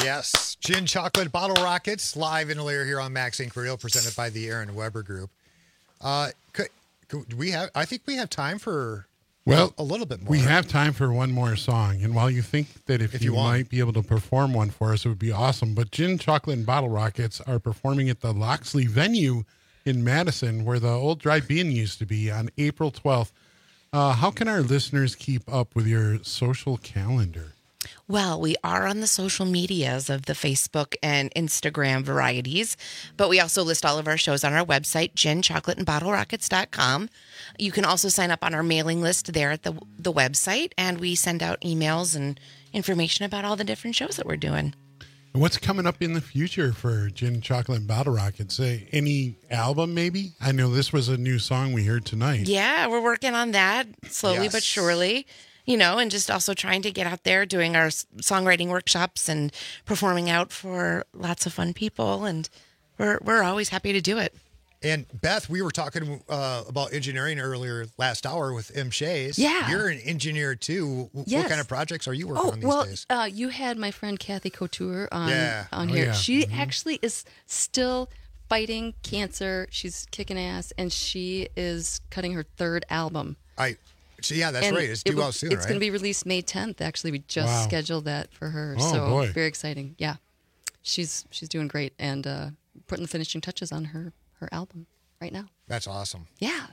Speaker 9: Yes. Gin Chocolate Bottle Rockets live in Elair here on Max Inc Radio, presented by the Aaron Weber Group. Uh, could, could we have? I think we have time for
Speaker 11: Well,
Speaker 9: a little bit more.
Speaker 11: We have time for one more song. And while you think that if,
Speaker 9: If
Speaker 11: you,
Speaker 9: you want.
Speaker 11: might be able to perform one for us, it would be awesome. But Gin, Chocolate, and Bottle Rockets are performing at the Loxley venue in Madison, where the old drive-in used to be, on April twelfth. Uh, how can our listeners keep up with your social calendar?
Speaker 20: Well, we are on the social medias of the Facebook and Instagram varieties, but we also list all of our shows on our website, gin chocolate and bottle rockets dot com. You can also sign up on our mailing list there at the the website, and we send out emails and information about all the different shows that we're doing.
Speaker 11: And what's coming up in the future for Gin, Chocolate, and Bottle Rockets? Uh, any album, maybe? I know this was a new song we heard tonight.
Speaker 20: Yeah, we're working on that slowly but
Speaker 11: Yes.
Speaker 20: surely, you know, and just also trying to get out there doing our s- songwriting workshops and performing out for lots of fun people. And we're, we're always happy to do it.
Speaker 9: And Beth, we were talking uh, about engineering earlier last hour with M. Shays.
Speaker 1: Yeah.
Speaker 9: You're an engineer too. W-
Speaker 1: Yes.
Speaker 9: What kind of projects are you working
Speaker 1: Oh
Speaker 9: on these
Speaker 1: well,
Speaker 9: days?
Speaker 1: uh, you had my friend Kathy Couture on
Speaker 9: Yeah.
Speaker 1: on
Speaker 9: Oh,
Speaker 1: here.
Speaker 9: yeah.
Speaker 1: She
Speaker 9: Mhm.
Speaker 1: actually is still fighting cancer. She's kicking ass, and she is cutting her third album.
Speaker 9: I, so yeah, that's
Speaker 1: And
Speaker 9: right. It's
Speaker 1: it
Speaker 9: due
Speaker 1: will-
Speaker 9: out soon,
Speaker 1: It's
Speaker 9: right?
Speaker 1: going to be released May tenth. Actually, we just
Speaker 9: Wow.
Speaker 1: scheduled that for her.
Speaker 9: Oh,
Speaker 1: so
Speaker 9: boy.
Speaker 1: very exciting. Yeah, she's she's doing great and uh, putting the finishing touches on her her album right now.
Speaker 9: That's awesome.
Speaker 1: Yeah.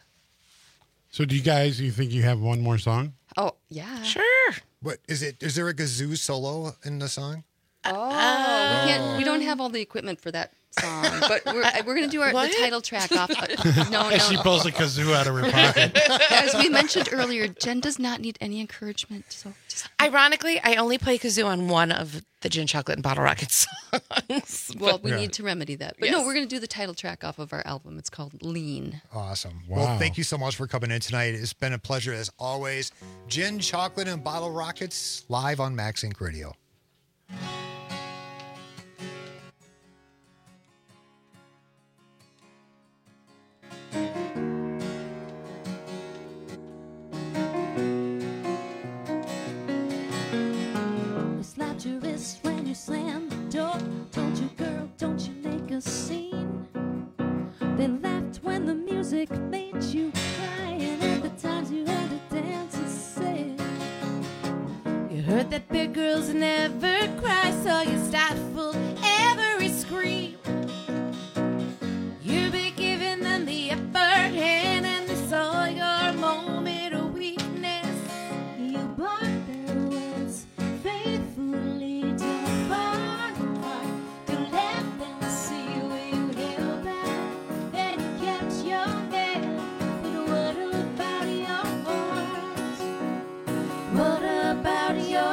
Speaker 11: So do you guys, you think you have one more song?
Speaker 1: Oh yeah.
Speaker 20: Sure.
Speaker 9: What is it? Is there a kazoo solo in the song?
Speaker 1: Oh, we, can't, we don't have all the equipment for that song, but we're we're going to do our
Speaker 20: What?
Speaker 1: the title track off. No, no.
Speaker 11: As she pulls a kazoo out of her pocket.
Speaker 1: As we mentioned earlier, Jen does not need any encouragement. So just
Speaker 20: Ironically, I only play kazoo on one of the Gin, Chocolate, and Bottle Rockets songs.
Speaker 1: well, we
Speaker 9: Yeah.
Speaker 1: need to remedy that. But no,
Speaker 20: Yes.
Speaker 1: we're going to do the title track off of our album. It's called Lean.
Speaker 9: Awesome.
Speaker 11: Wow.
Speaker 9: Well, thank you so much for coming in tonight. It's been a pleasure as always. Gin, Chocolate, and Bottle Rockets live on Max Inc Radio.
Speaker 22: You slapped your wrist when you slammed the door. Told you, girl, don't you make a scene. They laughed when the music made you cry, and at the times you had to dance and say.
Speaker 4: You heard that big girls never cry, so you stifled every scream. You be giving them the upper hand, and they saw your moment of weakness.
Speaker 22: You bought their words faithfully to the heart. You let them see where you held back, and you kept your head. But what about your heart?
Speaker 4: What about your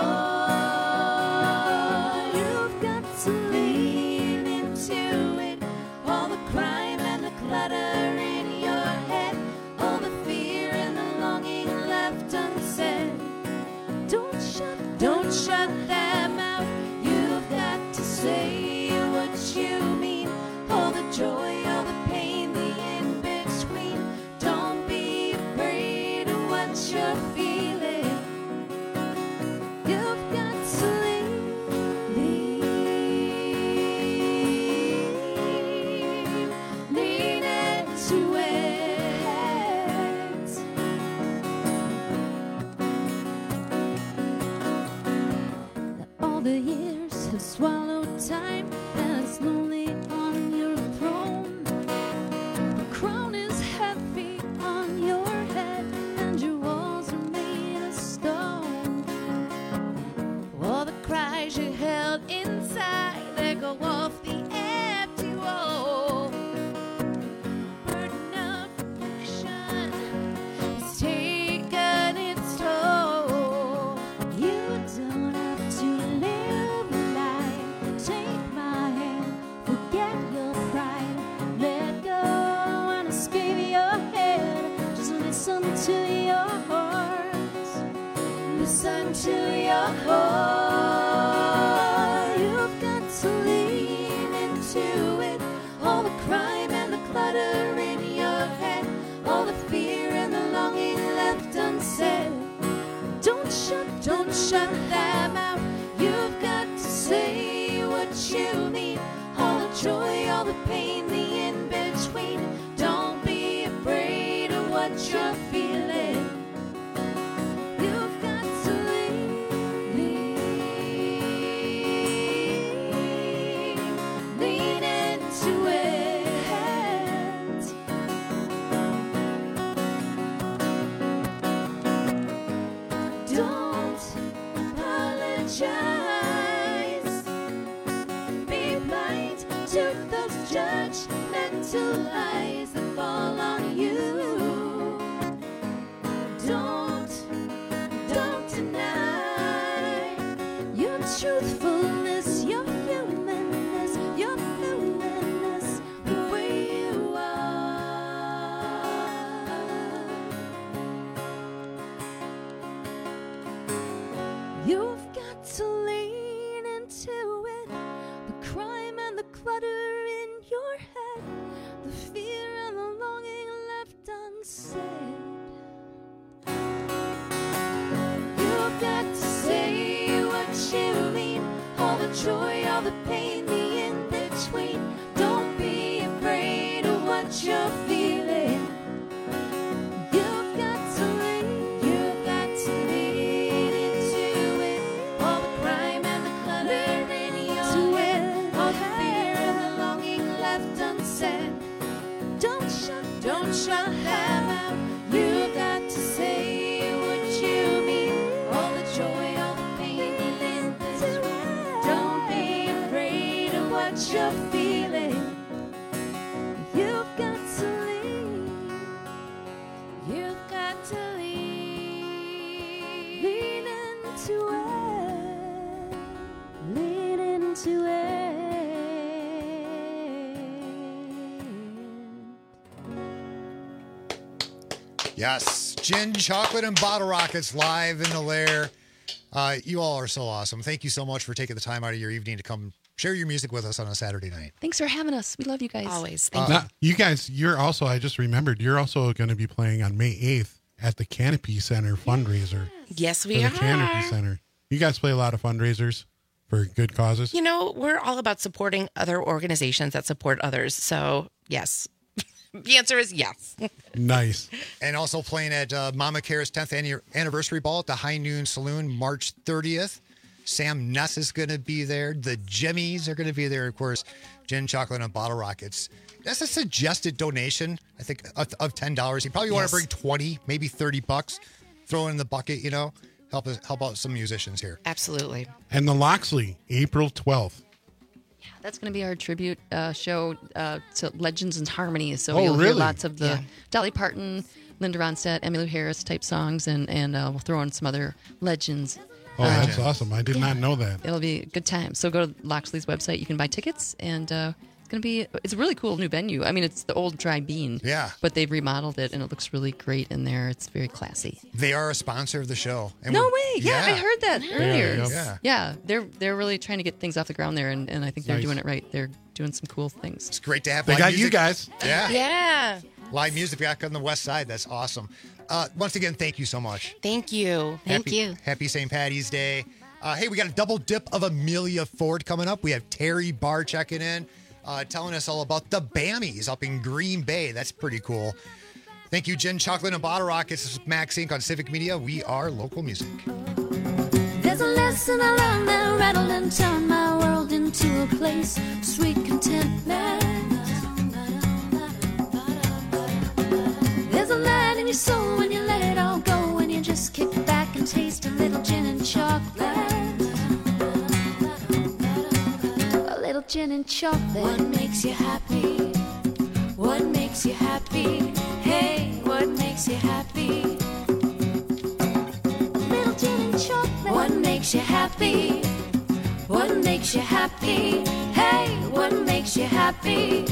Speaker 4: heart?
Speaker 22: You've got to
Speaker 4: lean into it. All the crime and the clutter in your head, all the fear and the longing left unsaid.
Speaker 22: Don't shut
Speaker 4: Don't shut them out. You've got to say what you mean. All the joy, all the pain, the in between. Don't be afraid of what you're feeling.
Speaker 22: You've got to lean, lean, lean into it. All the years have swallowed time, and it's lonely on your throne. The crown is heavy on your head, and your walls are made of stone.
Speaker 4: All the cries you held inside, they go off the empty wall. Burden of affliction has taken its toll.
Speaker 22: You don't have to live a lie. Take my hand, forget your pride. Let go and escape your head. Just listen to your heart.
Speaker 4: Listen to your heart.
Speaker 22: You've got to
Speaker 4: Lean into it. All the crime and the clutter in your head, all the fear and the longing left unsaid.
Speaker 22: Don't shut
Speaker 4: Don't shut them out. You've got to say the pain, the in-between. Don't be afraid of what you're feeling. You've got to lean, lean, lean into it. Don't apologize. Be blind to those judgmental eyes that fall on you. Don't, don't deny your truthfulness, your humanness, your humanness, the way you are. You've got to lean into it. The crime and the clutter in your head, the fear and the longing left unsaid. You've got to say what you mean, all the joy, all the pain, the in-between. Don't be afraid of what you're feeling. You've got to lean, you've got to lean into it. All the crime and the clutter in your head, all the fear and the longing left unsaid. Don't shut, don't shut them out. You've got to say what you mean. All the joy, all the pain, the in-between. Don't be afraid of what you're feeling. You've got to lean. You've got to lean. Lean into it. Lean into it.
Speaker 9: Yes, Gin, Chocolate, and Bottle Rockets live in the lair. Uh, you all are so awesome. Thank you so much for taking the time out of your evening to come share your music with us on a Saturday night.
Speaker 1: Thanks for having us. We love you guys.
Speaker 20: Always.
Speaker 9: Thank
Speaker 11: Now, you guys, you're also, I just remembered, you're also going to be playing on May eighth at the Canopy Center fundraiser.
Speaker 20: Yes,
Speaker 11: For
Speaker 20: we
Speaker 11: the
Speaker 20: are.
Speaker 11: Canopy Center. You guys play a lot of fundraisers for good causes?
Speaker 20: You know, we're all about supporting other organizations that support others. So, yes. The answer is yes.
Speaker 11: Nice.
Speaker 9: And also playing at uh, Mama Care's tenth anni- anniversary ball at the High Noon Saloon, March thirtieth. Sam Ness is going to be there. The Jimmies are going to be there. Of course, Gin, Chocolate, and Bottle Rockets. That's a suggested donation, I think, of, of ten dollars. You probably want
Speaker 20: Yes.
Speaker 9: to bring twenty, maybe thirty bucks. Throw it in the bucket, you know. Help us, help out some musicians here.
Speaker 20: Absolutely.
Speaker 11: And the Loxley, April twelfth.
Speaker 1: That's going to be our tribute uh, show uh, to Legends and Harmonies. So
Speaker 11: Oh,
Speaker 1: you'll hear
Speaker 11: really?
Speaker 1: lots of the
Speaker 11: Yeah.
Speaker 1: Dolly Parton, Linda Ronstadt, Emmylou Harris type songs, and and uh, we'll throw in some other legends.
Speaker 11: Oh,
Speaker 1: Uh,
Speaker 11: that's awesome. I did not know that.
Speaker 1: It'll be a good time. So go to Loxley's website. You can buy tickets, and uh, it's going to be it's a really cool new venue. I mean, it's the old Dry Bean.
Speaker 9: Yeah.
Speaker 1: But they've remodeled it, and it looks really great in there. It's very classy.
Speaker 9: They are a sponsor of the show. And
Speaker 1: No
Speaker 9: we're-
Speaker 1: way! Yeah, I heard that
Speaker 9: Yeah,
Speaker 1: earlier.
Speaker 9: yeah.
Speaker 1: Yeah.
Speaker 9: Yeah.
Speaker 1: they're they're really trying to get things off the ground there, and, and I think they're
Speaker 9: Nice.
Speaker 1: doing it right. They're doing some cool things.
Speaker 9: It's great to have
Speaker 11: They
Speaker 9: live
Speaker 11: got you
Speaker 9: music.
Speaker 11: guys.
Speaker 9: Yeah.
Speaker 20: Yeah.
Speaker 9: Live music back on the west side. That's awesome. Uh, once again, thank you so much.
Speaker 20: Thank you.
Speaker 9: Happy, Happy Saint Patty's Day. Uh, hey, we got a double dip of Amelia Ford coming up. We have Terry Barr checking in, uh, telling us all about the Bammies up in Green Bay. That's pretty cool. Thank you, Gin, Chocolate, and Bottle Rockets. This is Max Inc on Civic Media. We are local music.
Speaker 22: There's a lesson I learned that rattled and turned my world into a place of sweet contentment. There's a light in your soul when you let it all go, when you just kick back and taste a little gin and chocolate. A little gin and chocolate. What makes you happy? What makes you happy? Hey, what makes you happy? Little gin and chocolate. What makes you happy? What makes you happy? Hey, what makes you happy?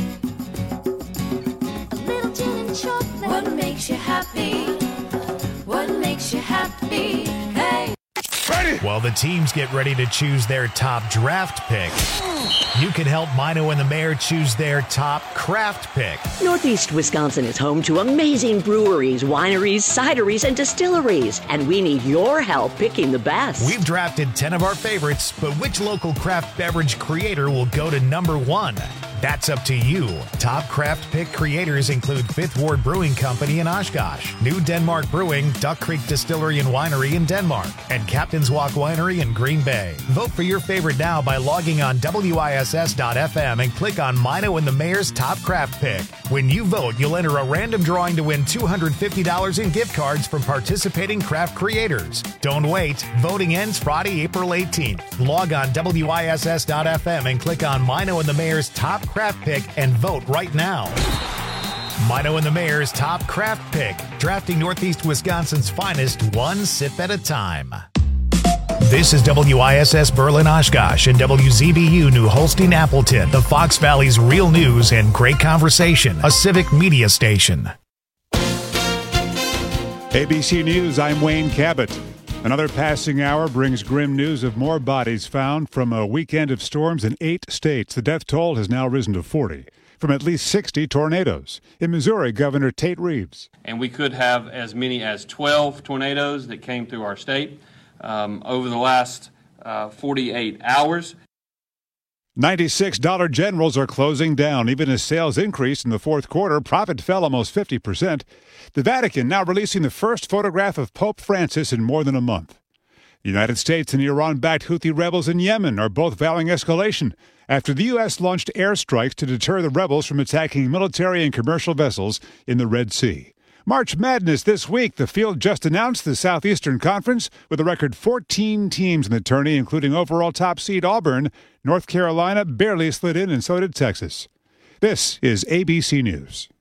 Speaker 22: A little gin and chocolate. What makes you happy? What makes you happy? Hey.
Speaker 2: While the teams get ready to choose their top draft pick, you can help Mino and the Mayor choose their top craft pick.
Speaker 17: Northeast Wisconsin is home to amazing breweries, wineries, cideries, and distilleries, and we need your help picking the best.
Speaker 2: We've drafted ten of our favorites, but which local craft beverage creator will go to number one? That's up to you. Top craft pick creators include Fifth Ward Brewing Company in Oshkosh, New Denmark Brewing, Duck Creek Distillery and Winery in Denmark, and Captain's Walk Winery in Green Bay. Vote for your favorite now by logging on W I S S dot F M and click on Mino and the Mayor's Top Craft Pick. When you vote, you'll enter a random drawing to win two hundred fifty dollars in gift cards from participating craft creators. Don't wait. Voting ends Friday, April eighteenth. Log on W I S S dot F M and click on Mino and the Mayor's Top Craft Pick and vote right now. Mino and the Mayor's Top Craft Pick, drafting Northeast Wisconsin's finest one sip at a time. This is W I S S Berlin Oshkosh and W Z B U New Holstein Appleton, the Fox Valley's real news and great conversation, a civic media station.
Speaker 6: A B C News, I'm Wayne Cabot. Another passing hour brings grim news of more bodies found from a weekend of storms in eight states. The death toll has now risen to forty from at least sixty tornadoes. In Missouri, Governor Tate Reeves.
Speaker 7: And we could have as many as twelve tornadoes that came through our state um, over the last uh, forty-eight hours.
Speaker 6: ninety-six Dollar Generals are closing down. Even as sales increased in the fourth quarter, profit fell almost fifty percent. The Vatican now releasing the first photograph of Pope Francis in more than a month. The United States and Iran-backed Houthi rebels in Yemen are both vowing escalation after the U S launched airstrikes to deter the rebels from attacking military and commercial vessels in the Red Sea. March Madness this week. The field just announced the Southeastern Conference with a record fourteen teams in the tourney, including overall top seed Auburn. North Carolina barely slid in, and so did Texas. This is A B C News.